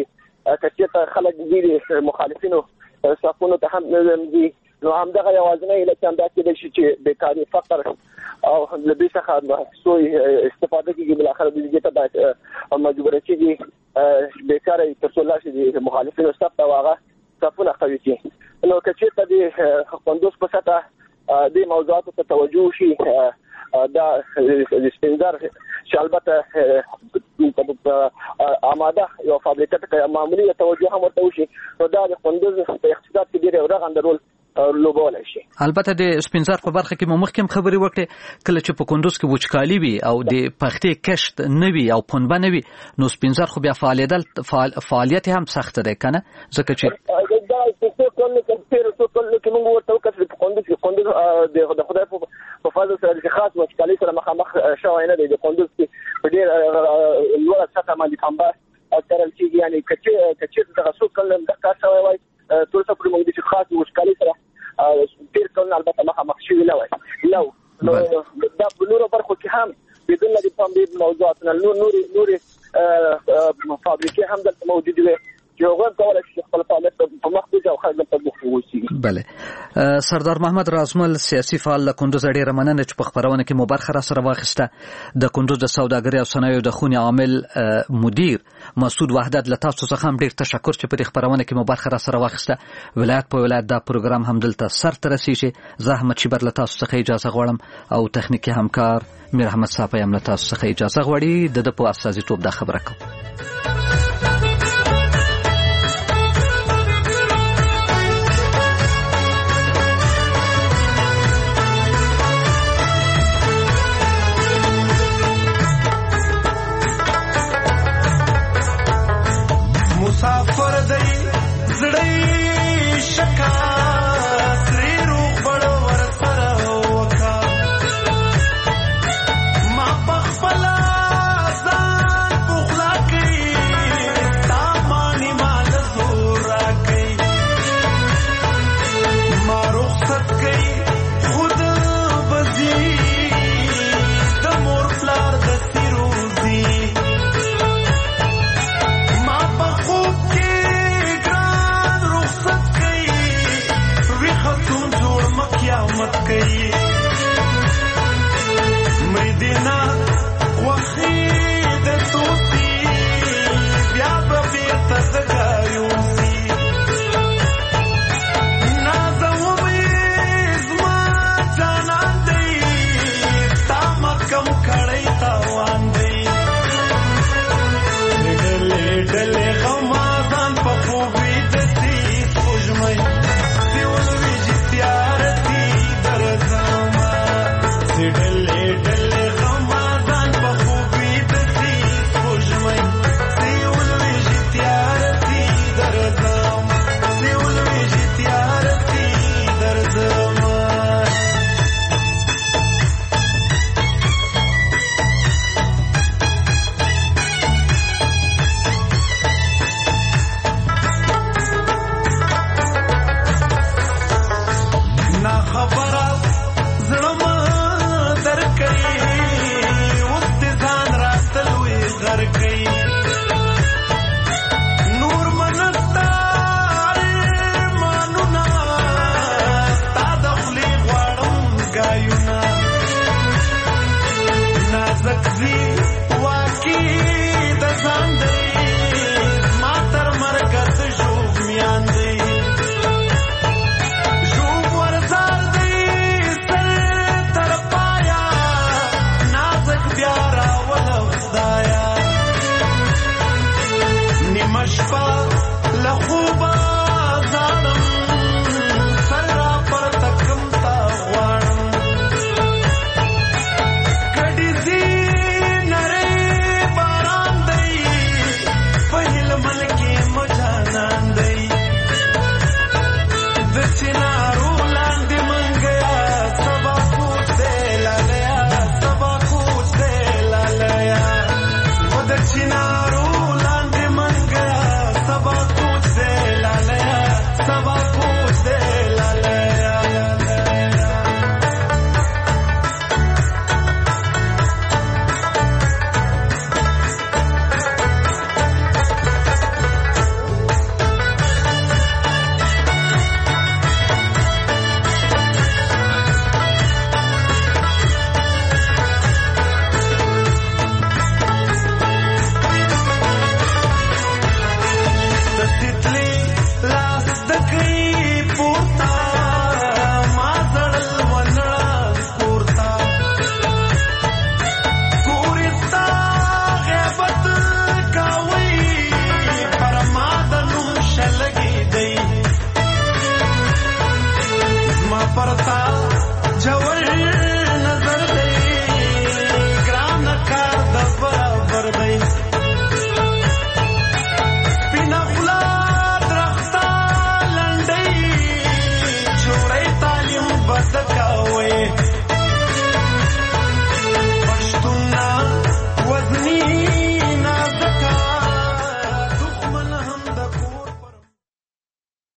کچې خلک دي مخالفینو صفونو ته هم دي نو همدغه یوازینی علت همدا کېدای شي چې بیکاري فقر او له دې څخه سوی استفاده کېږي بلاخره د دې ته باید مجبور کېږي بیکاري تر څو لا شي د مخالفینو صف ته هغه صفونه قوي کړي نو کچې ته د کندوز په سطح د موضوعاتو ته توجه شي دا سپینزر چې البته آماده یو فابریکه ته معمولی توجه هم ورته وشي نو دا د کندوز په اقتصاد کې ډېر رغنده رول لوبولای شي. البته د سپینزر په برخه کې مو مخکې خبرې وکړې کله چې په کندوز کې وچکالي وي او د پختې کشت نه وي او پنبه نه وي نو سپینزر خو بیا فعالیت هم سخت دی کنه ځکه چې دا څه کله کې موږ ورته وکړو په کندوز د خدای په فضل سره خاص وچکالي سره مخامخ شوی نه دی د کندوز کې په ډېر لوړه سطحه باندې پنبه کرل کېږي یعنی کچې دغه څو کله د کار شوی وای ټول څه پر موږ د خاص وچکالي سره ډېر کله البته مخامخ شوی نه وای نو دا په نورو برخو کې هم بدون د پنبې موضوعات نور فابریکې هم دلته موجود وي بله سردار محمد رازمل سیاسي فعال له کندوز ډېره مننه چې په خبرونه کې مو برخه را سره واخیسته د کندوز د سوداګرۍ او صنایعو د خونې عامل مدیر مسعود وحدت له تاسو څخه هم ډېر تشکر چې په دې خبرونه کې مو برخه را سره واخیسته ولایت په ولایت دا پروګرام هم دلته سرته رسیږي زه احمد شیبر له تاسو څخه اجازه غواړم او تخنیکی همکار میر احمد صافی هم له تاسو څخه اجازه غواړي د په اساسي توپ دا خبره کوم